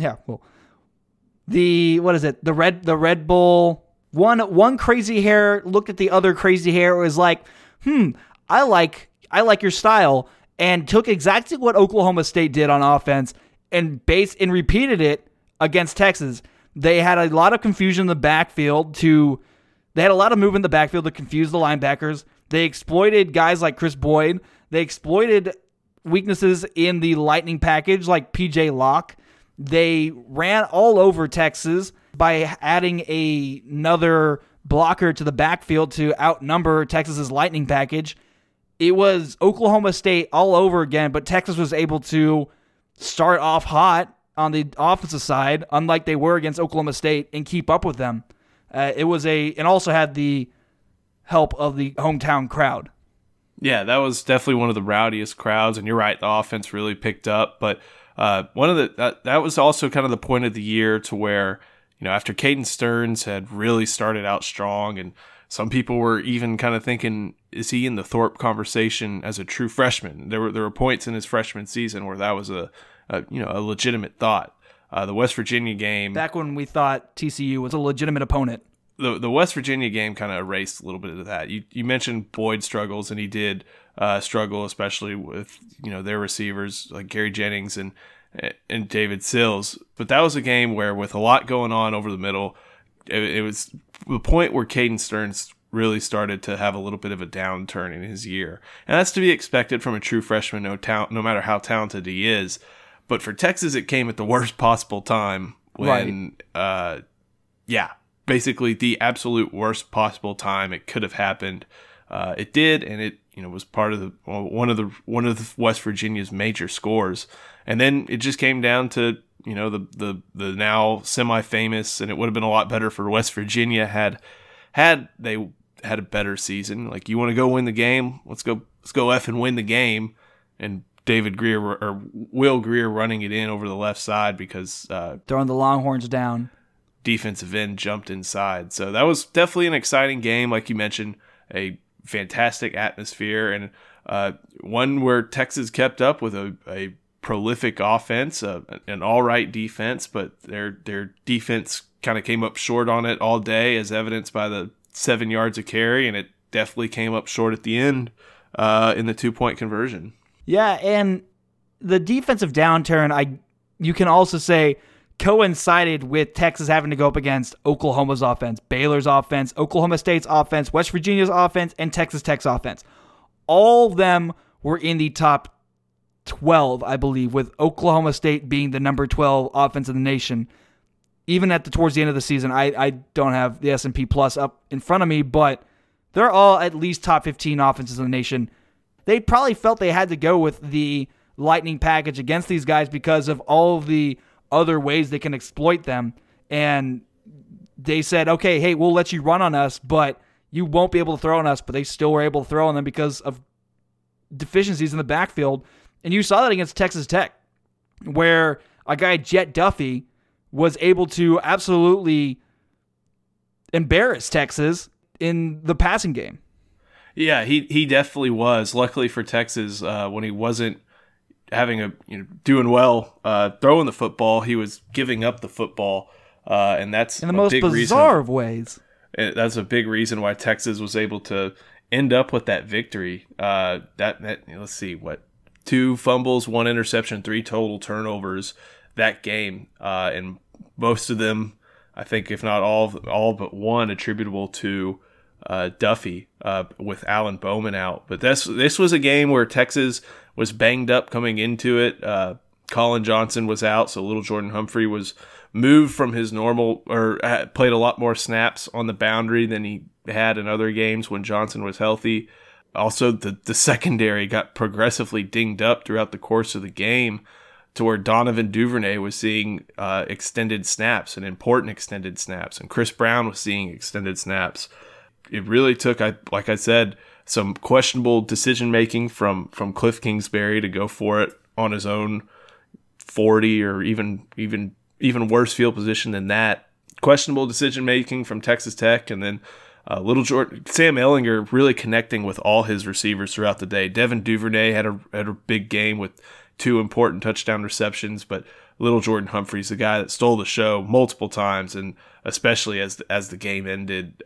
the Red Bull. One crazy hair looked at the other crazy hair, was like, I like your style, and took exactly what Oklahoma State did on offense and repeated it against Texas. They had a lot of confusion in the backfield they had a lot of movement in the backfield to confuse the linebackers. They exploited guys like Chris Boyd. They exploited weaknesses in the lightning package like PJ Locke. They ran all over Texas by adding another blocker to the backfield to outnumber Texas's lightning package. It was Oklahoma State all over again, but Texas was able to start off hot on the offensive side, unlike they were against Oklahoma State, and keep up with them. And also had the help of the hometown crowd. Yeah, that was definitely one of the rowdiest crowds, and you're right, the offense really picked up. But that was also kind of the point of the year to where, after Caden Stearns had really started out strong, and some people were even kind of thinking, is he in the Thorpe conversation as a true freshman? There were points in his freshman season where that was a legitimate thought. The West Virginia game, back when we thought TCU was a legitimate opponent, the West Virginia game kind of erased a little bit of that. You mentioned Boyd struggles, and he did struggle, especially with their receivers like Gary Jennings and David Sills. But that was a game where, with a lot going on over the middle, it was the point where Caden Stearns really started to have a little bit of a downturn in his year, and that's to be expected from a true freshman, no matter how talented he is. But for Texas, it came at the worst possible time when, basically the absolute worst possible time it could have happened. It did, and it was part of one of the West Virginia's major scores. And then it just came down to the now semi-famous, and it would have been a lot better for West Virginia had they had a better season. Like, you want to go win the game? Let's go F and win the game. And David Greer or Will Greer running it in over the left side because throwing the Longhorns down. Defensive end jumped inside. So that was definitely an exciting game, like you mentioned, a fantastic atmosphere, and one where Texas kept up with a prolific offense, an all right defense, but their defense kind of came up short on it all day, as evidenced by the 7 yards of carry, and it definitely came up short at the end in the 2-point conversion. Yeah, and the defensive downturn, you can also say, coincided with Texas having to go up against Oklahoma's offense, Baylor's offense, Oklahoma State's offense, West Virginia's offense, and Texas Tech's offense. All of them were in the top 12, I believe, with Oklahoma State being the number 12 offense in the nation. Even towards the end of the season, I don't have the S&P Plus up in front of me, but they're all at least top 15 offenses in the nation. They probably felt they had to go with the lightning package against these guys because of all of the other ways they can exploit them. And they said, okay, hey, we'll let you run on us, but you won't be able to throw on us. But they still were able to throw on them because of deficiencies in the backfield. And you saw that against Texas Tech, where a guy, Jet Duffy, was able to absolutely embarrass Texas in the passing game. Yeah, he definitely was. Luckily for Texas, when he wasn't doing well throwing the football, he was giving up the football, and that's in the most bizarre of ways. That's a big reason why Texas was able to end up with that victory. Let's see, 2 fumbles, 1 interception, 3 total turnovers that game, and most of them, I think, if not all but one, attributable to Duffy with Alan Bowman out. But this was a game where Texas was banged up coming into it. Colin Johnson was out, so Little Jordan Humphrey was moved from his normal, or played a lot more snaps on the boundary than he had in other games when Johnson was healthy. Also, the secondary got progressively dinged up throughout the course of the game to where Donovan Duvernay was seeing extended snaps and important extended snaps, and Chris Brown was seeing extended snaps. It really took, like I said, some questionable decision-making from Cliff Kingsbury to go for it on his own 40 or even worse field position than that. Questionable decision-making from Texas Tech, and then Sam Ehlinger really connecting with all his receivers throughout the day. Devin Duvernay had a big game with 2 important touchdown receptions, but Little Jordan Humphrey's the guy that stole the show multiple times, and especially as the game ended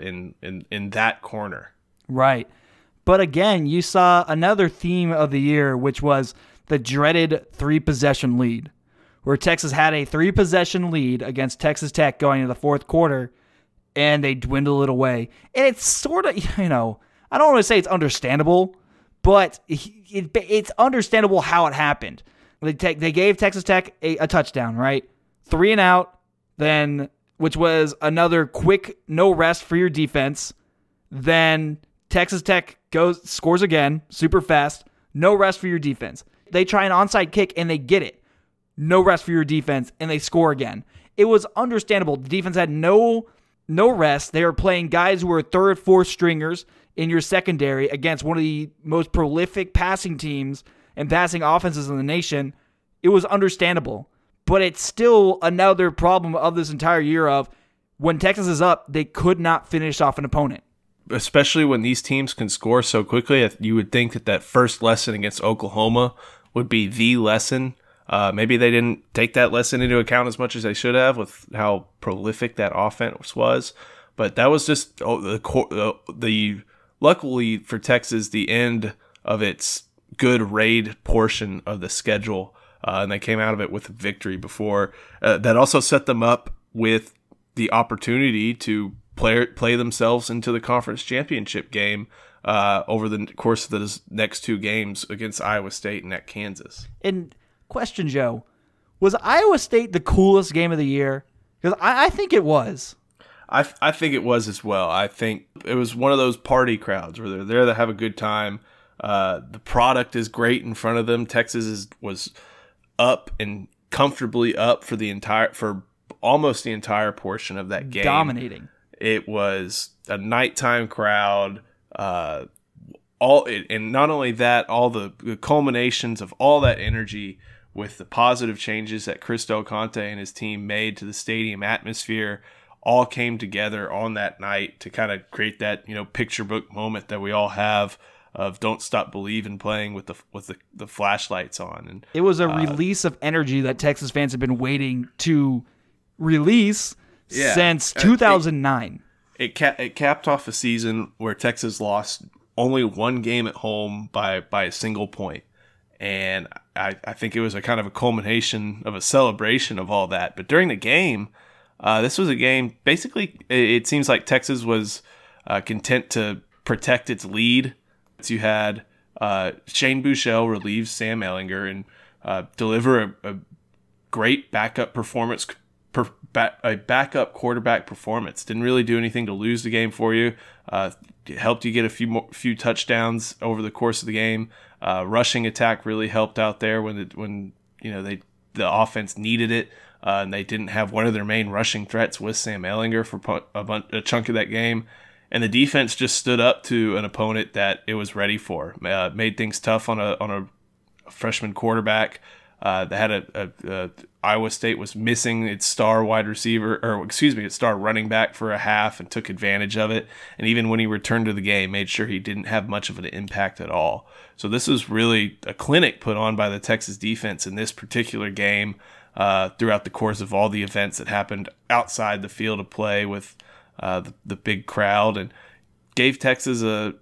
in that corner. Right. But again, you saw another theme of the year, which was the dreaded 3-possession lead, where Texas had a 3-possession lead against Texas Tech going into the fourth quarter, and they dwindle it away. And it's sort of, I don't want to say it's understandable, but it's understandable how it happened. They gave Texas Tech a touchdown, right? 3 and out, then, which was another quick no rest for your defense. Then Texas Tech scores again, super fast, no rest for your defense. They try an onside kick and they get it. No rest for your defense, and they score again. It was understandable. The defense had no rest. They were playing guys who were third, fourth stringers in your secondary against one of the most prolific passing teams and passing offenses in the nation. It was understandable. But it's still another problem of this entire year of when Texas is up, they could not finish off an opponent. Especially when these teams can score so quickly, you would think that first lesson against Oklahoma would be the lesson. Maybe they didn't take that lesson into account as much as they should have with how prolific that offense was. But that was just luckily for Texas, the end of its good raid portion of the schedule. And they came out of it with a victory before. That also set them up with the opportunity to play themselves into the conference championship game over the course of the next 2 games against Iowa State and at Kansas. And question, Joe, was Iowa State the coolest game of the year? Because I think it was. I think it was as well. I think it was one of those party crowds where they're there to have a good time. The product is great in front of them. Texas was up and comfortably up for almost the entire portion of that game. Dominating. It was a nighttime crowd. And not only that, all the culminations of all that energy with the positive changes that Chris Del Conte and his team made to the stadium atmosphere all came together on that night to kind of create that, picture book moment that we all have of don't stop believing playing with the flashlights on. And it was a release of energy that Texas fans have been waiting to release since 2009. It capped off a season where Texas lost only 1 game at home by a single point. And I think it was a kind of a culmination of a celebration of all that. But during the game, this was a game, basically, it seems like Texas was content to protect its lead. You had Shane Buechele relieve Sam Ehlinger and deliver a great backup performance, a backup quarterback performance. Didn't really do anything to lose the game for you. Helped you get a few touchdowns over the course of the game. Rushing attack really helped out there when the offense needed it. And they didn't have one of their main rushing threats with Sam Ehlinger for a chunk of that game. And the defense just stood up to an opponent that it was ready for. Made things tough on a freshman quarterback. They had Iowa State was missing its star its star running back for a half and took advantage of it. And even when he returned to the game, made sure he didn't have much of an impact at all. So this was really a clinic put on by the Texas defense in this particular game throughout the course of all the events that happened outside the field of play with the big crowd, and gave Texas the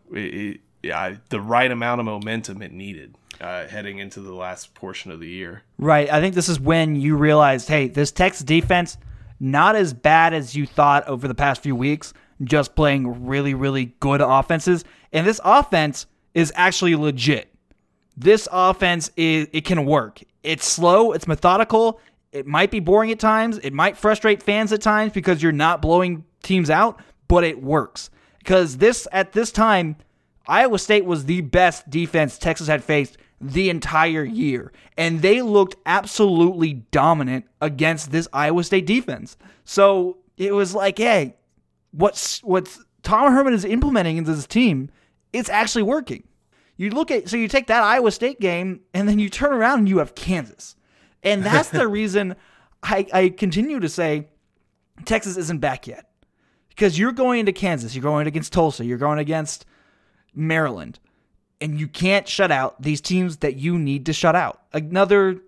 right amount of momentum it needed heading into the last portion of the year. Right. I think this is when you realized, hey, this Texas defense, not as bad as you thought over the past few weeks, just playing really, really good offenses. And this offense is actually legit. This offense, it can work. It's slow. It's methodical. It might be boring at times. It might frustrate fans at times because you're not blowing teams out, but it works. Because at this time, Iowa State was the best defense Texas had faced the entire year. And they looked absolutely dominant against this Iowa State defense. So it was like, hey, what's Tom Herman is implementing into this team, it's actually working. You take that Iowa State game, and then you turn around and you have Kansas. And that's the reason I continue to say Texas isn't back yet. Because you're going into Kansas, you're going against Tulsa, you're going against Maryland, and you can't shut out these teams that you need to shut out. Another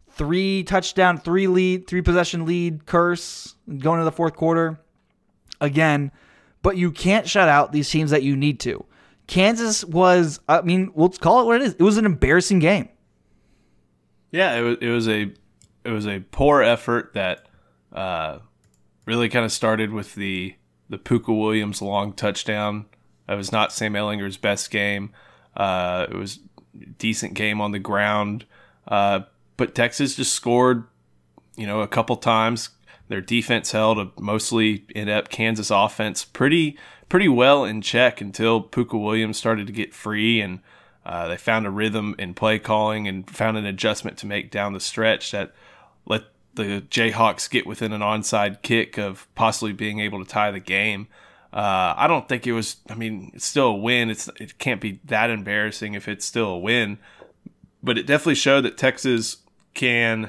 3-possession lead curse going into the fourth quarter again, but you can't shut out these teams that you need to. Kansas was, we'll call it what it is. It was an embarrassing game. Yeah, it was a poor effort that really kind of started with the Puka Williams long touchdown. It was not Sam Ehlinger's best game. It was a decent game on the ground, but Texas just scored, a couple times. Their defense held a mostly inept Kansas offense pretty well in check until Puka Williams started to get free, and they found a rhythm in play calling and found an adjustment to make down the stretch that let the Jayhawks get within an onside kick of possibly being able to tie the game. I don't think it was. It's still a win. It can't be that embarrassing if it's still a win, but it definitely showed that Texas can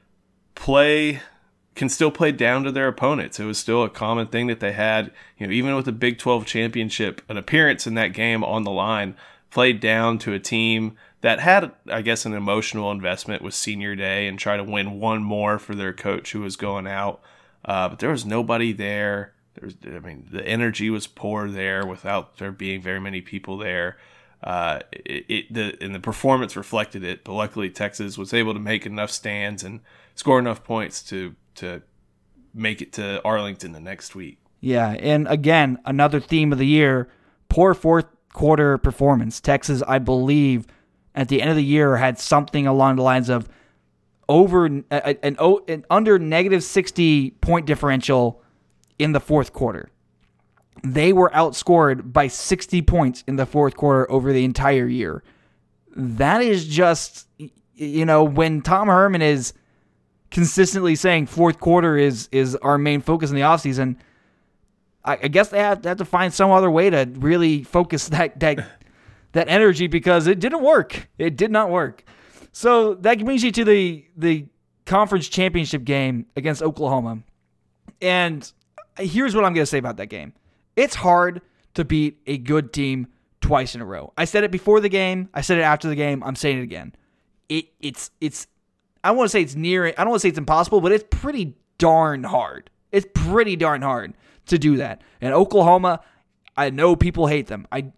still play down to their opponents. It was still a common thing that they had, even with the Big 12 championship, an appearance in that game on the line, played down to a team that had, I guess, an emotional investment with senior day and try to win one more for their coach who was going out. But there was nobody there. The energy was poor there without there being very many people there. And the performance reflected it, but luckily Texas was able to make enough stands and score enough points to make it to Arlington the next week. Yeah, and again, another theme of the year, poor fourth quarter performance. Texas, I believe, at the end of the year had something along the lines of an under negative 60 point differential in the fourth quarter. They were outscored by 60 points in the fourth quarter over the entire year. That is just, when Tom Herman is consistently saying fourth quarter is our main focus in the offseason, I guess they have to find some other way to really focus that energy, because it didn't work. It did not work. So that brings you to the conference championship game against Oklahoma. And here's what I'm going to say about that game. It's hard to beat a good team twice in a row. I said it before the game. I said it after the game. I'm saying it again. It's I don't want to say it's near. I don't want to say it's impossible, but it's pretty darn hard. It's pretty darn hard to do that. And Oklahoma, I know people hate them. I'm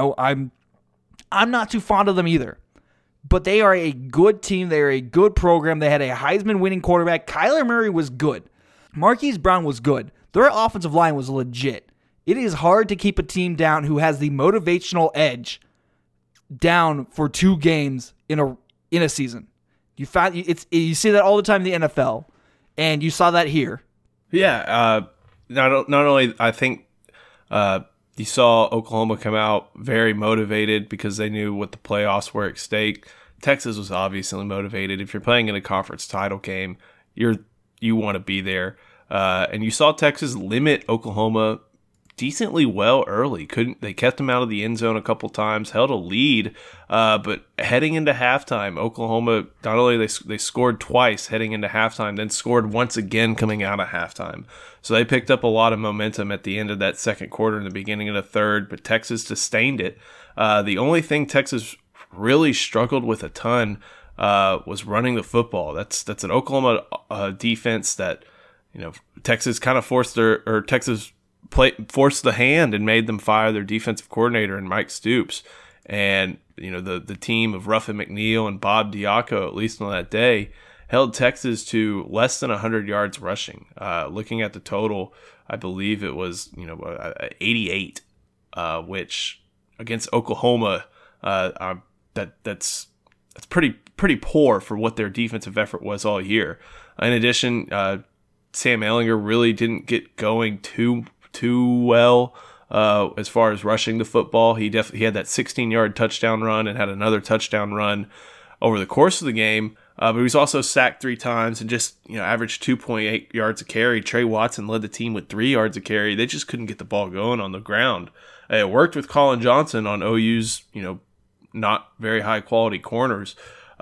not too fond of them either. But they are a good team. They are a good program. They had a Heisman winning quarterback. Kyler Murray was good. Marquise Brown was good. Their offensive line was legit. It is hard to keep a team down who has the motivational edge down for 2 games in a season. You see that all the time in the NFL, and you saw that here. Yeah, not only I think you saw Oklahoma come out very motivated because they knew what the playoffs were at stake. Texas was obviously motivated. If you're playing in a conference title game, you want to be there. And you saw Texas limit Oklahoma decently well early. They kept them out of the end zone a couple times, held a lead, but heading into halftime, Oklahoma not only they scored twice heading into halftime, then scored once again coming out of halftime. So they picked up a lot of momentum at the end of that second quarter and the beginning of the third, but Texas sustained it. The only thing Texas really struggled with a ton was running the football. That's an Oklahoma defense that Texas kind of forced the hand and made them fire their defensive coordinator and Mike Stoops. And, the team of Ruffin McNeil and Bob Diaco, at least on that day, held Texas to less than 100 yards rushing. Looking at the total, I believe it was 88, which against Oklahoma, that's pretty poor for what their defensive effort was all year. In addition, Sam Ehlinger really didn't get going too well as far as rushing the football. He had that 16-yard touchdown run and had another touchdown run over the course of the game. But he was also sacked 3 times and just averaged 2.8 yards a carry. Trey Watson led the team with 3 yards a carry. They just couldn't get the ball going on the ground. It worked with Colin Johnson on OU's not very high quality corners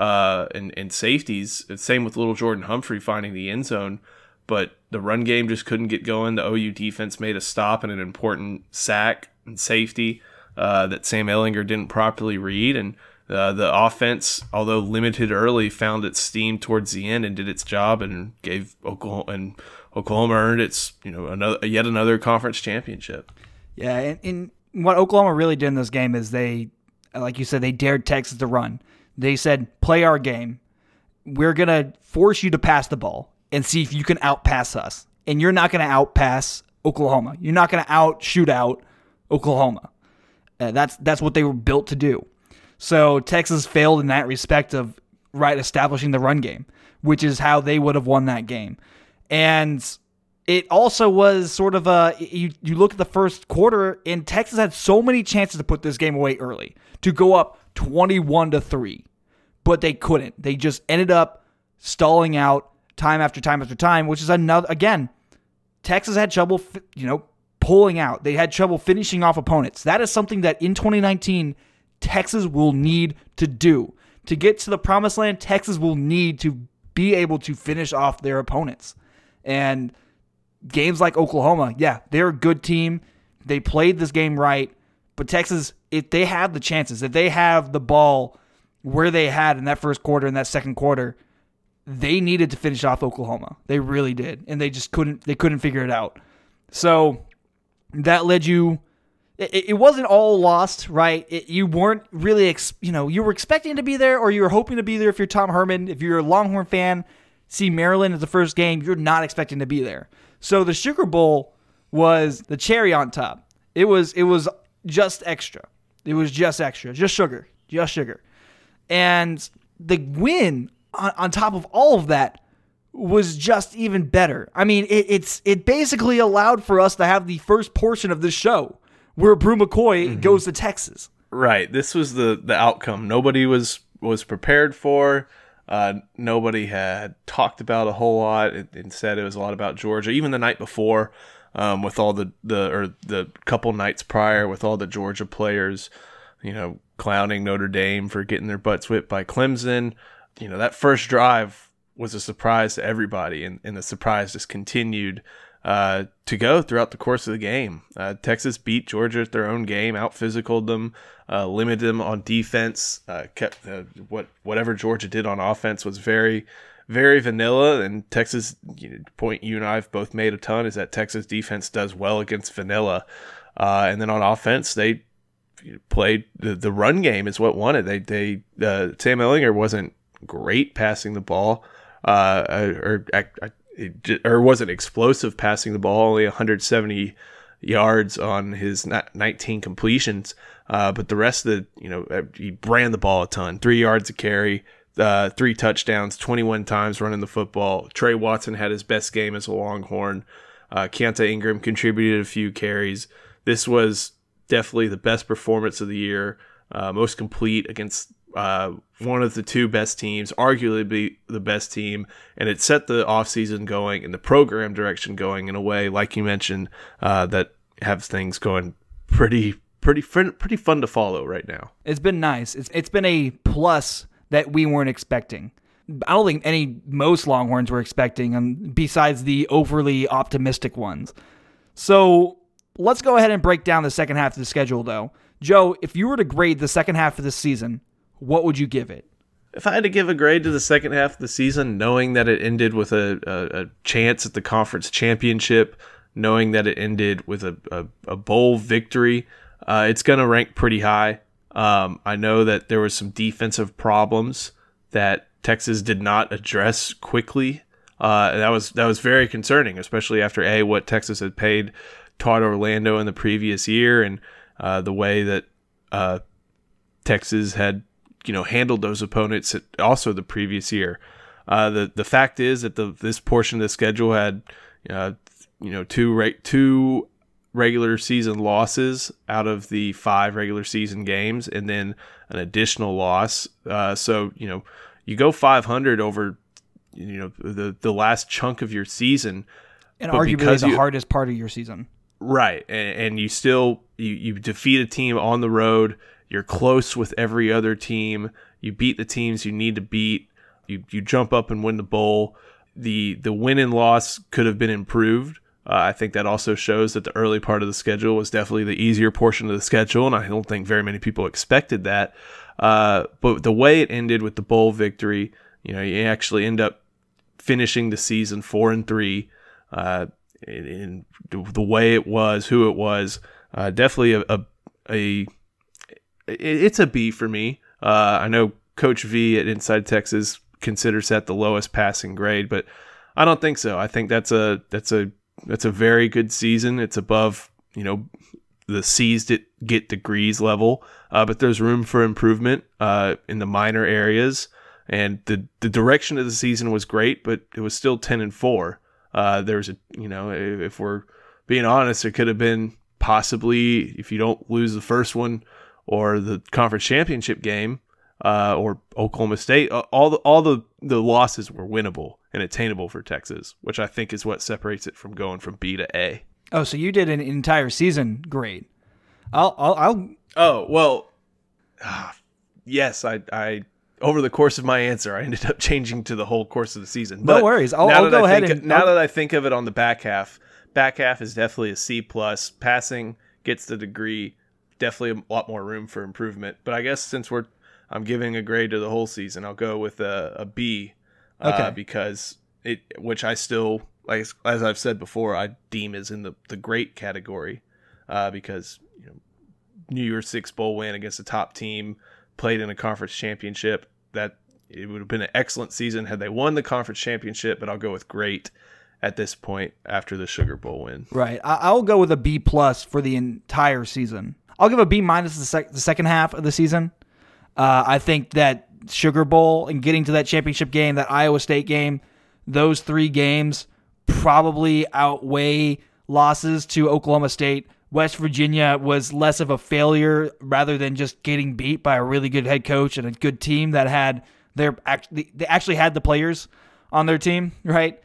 and safeties. Same with Little Jordan Humphrey finding the end zone. But the run game just couldn't get going. The OU defense made a stop and an important sack and safety that Sam Ehlinger didn't properly read. And the offense, although limited early, found its steam towards the end and did its job and gave Oklahoma earned its yet another conference championship. Yeah, and what Oklahoma really did in this game is they, like you said, they dared Texas to run. They said, play our game. We're going to force you to pass the ball and see if you can outpass us. And you're not going to outpass Oklahoma. You're not going to shoot out Oklahoma. That's what they were built to do. So Texas failed in that respect of establishing the run game, which is how they would have won that game. And it also was sort of you look at the first quarter, and Texas had so many chances to put this game away early, to go up 21-3, but they couldn't. They just ended up stalling out time after time after time, which is another, again, Texas had trouble, pulling out. They had trouble finishing off opponents. That is something that in 2019, Texas will need to do. To get to the promised land, Texas will need to be able to finish off their opponents. And games like Oklahoma, yeah, they're a good team. They played this game right. But Texas, if they have the chances, if they have the ball where they had in that first quarter and that second quarter, they needed to finish off Oklahoma. They really did. And they just couldn't figure it out. So that led you... It wasn't all lost, right? You weren't really, you were expecting to be there, or you were hoping to be there if you're Tom Herman. If you're a Longhorn fan, see Maryland as the first game, you're not expecting to be there. So the Sugar Bowl was the cherry on top. It was just extra. It was just extra. Just sugar. And the win on top of all of that was just even better. I mean, it basically allowed for us to have the first portion of this show where Brew McCoy goes to Texas. Right. This was the outcome nobody was prepared for. Nobody had talked about a whole lot. Instead, it was a lot about Georgia. Even the night before, with all the couple nights prior, with all the Georgia players, clowning Notre Dame for getting their butts whipped by Clemson. That first drive was a surprise to everybody, and the surprise just continued to go throughout the course of the game. Texas beat Georgia at their own game, out-physicaled them, limited them on defense, kept whatever Georgia did on offense was very, very vanilla, and Texas, point you and I have both made a ton, is that Texas defense does well against vanilla. And then on offense, they played the run game is what won it. Sam Ehlinger wasn't great passing the ball, or wasn't explosive passing the ball, only 170 yards on his 19 completions. But the rest of he ran the ball a ton, 3 yards a carry, 3 touchdowns, 21 times running the football. Trey Watson had his best game as a Longhorn. Keontae Ingram contributed a few carries. This was definitely the best performance of the year, most complete against one of the 2 best teams, arguably the best team, and it set the offseason going and the program direction going in a way, like you mentioned, that has things going pretty fun to follow right now. It's been nice. It's been a plus that we weren't expecting. I don't think most Longhorns were expecting, besides the overly optimistic ones. So let's go ahead and break down the second half of the schedule, though. Joe, if you were to grade the second half of the season, what would you give it? If I had to give a grade to the second half of the season, knowing that it ended with a chance at the conference championship, knowing that it ended with a bowl victory, it's going to rank pretty high. I know that there was some defensive problems that Texas did not address quickly That was very concerning, especially after what Texas had paid Todd Orlando in the previous year, and the way that Texas had handled those opponents also the previous year. The fact is that this portion of the schedule had two regular season losses out of the 5 regular season games, and then an additional loss. So you go 500 over the last chunk of your season, and arguably the hardest part of your season. Right, and you still you defeat a team on the road. You're close with every other team. You beat the teams you need to beat. You jump up and win the bowl. The win and loss could have been improved. I think that also shows that the early part of the schedule was definitely the easier portion of the schedule, and I don't think very many people expected that. But the way it ended with the bowl victory, you actually end up finishing the season 4-3. In the way it was, who it was, definitely it's a B for me. I know Coach V at Inside Texas considers that the lowest passing grade, but I don't think so. I think that's a very good season. It's above the C's that get degrees level, but there's room for improvement in the minor areas. And the direction of the season was great, but it was still 10-4. There's if we're being honest, it could have been possibly, if you don't lose the first one or the conference championship game, or Oklahoma State, all the losses were winnable and attainable for Texas, which I think is what separates it from going from B to A. Oh, so you did an entire season grade. Yes, I over the course of my answer, I ended up changing to the whole course of the season. No worries. I'll go ahead now that I think of it on the back half is definitely a C+. Passing gets the degree, definitely a lot more room for improvement. But I guess since I'm giving a grade to the whole season, I'll go with a B. Okay. Because which I still, as I've said before, I deem as in the great category, because New Year's Six bowl win against a top team, played in a conference championship. That it would have been an excellent season had they won the conference championship, but I'll go with great at this point after the Sugar Bowl win. Right. I'll go with a B+ for the entire season. I'll give a B- the second half of the season. I think that Sugar Bowl and getting to that championship game, that Iowa State game, those 3 games probably outweigh losses to Oklahoma State. West Virginia was less of a failure rather than just getting beat by a really good head coach and a good team that had they actually had the players on their team, right?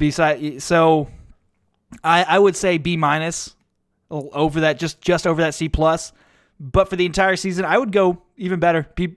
So I would say B- over that, just over that C+. But for the entire season, I would go even better, B+.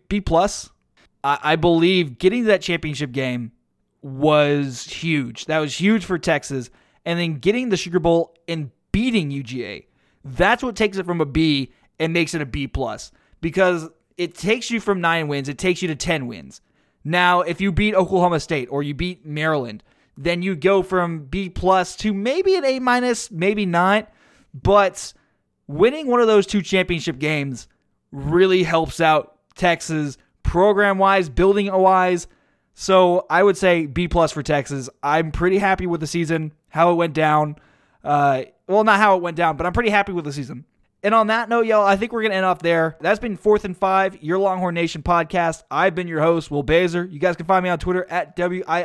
I believe getting to that championship game was huge. That was huge for Texas. And then getting the Sugar Bowl and beating UGA, that's what takes it from a B and makes it a B+. Because it takes you from 9 wins, it takes you to 10 wins. Now, if you beat Oklahoma State or you beat Maryland, then you go from B+ to maybe an A-, maybe not. But winning one of those 2 championship games really helps out Texas program-wise, building-wise. So I would say B+ for Texas. I'm pretty happy with the season, how it went down. Well, not how it went down, but I'm pretty happy with the season. And on that note, y'all, I think we're going to end off there. That's been 4th and 5, your Longhorn Nation podcast. I've been your host, Will Bazer. You guys can find me on Twitter at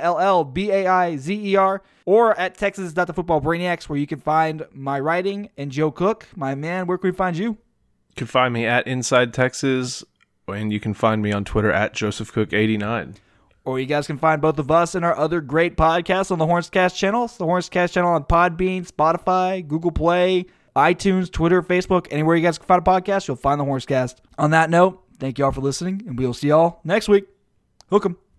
WILLBAIZER or at Texas.thefootballbrainiacs, where you can find my writing. And Joe Cook, my man, where can we find you? You can find me at Inside Texas, and you can find me on Twitter at JosephCook89. Or you guys can find both of us and our other great podcasts on the Hornscast channel. It's the Hornscast channel on Podbean, Spotify, Google Play, iTunes, Twitter, Facebook. Anywhere you guys can find a podcast, you'll find the Hornscast. On that note, thank you all for listening, and we will see y'all next week. Hook 'em.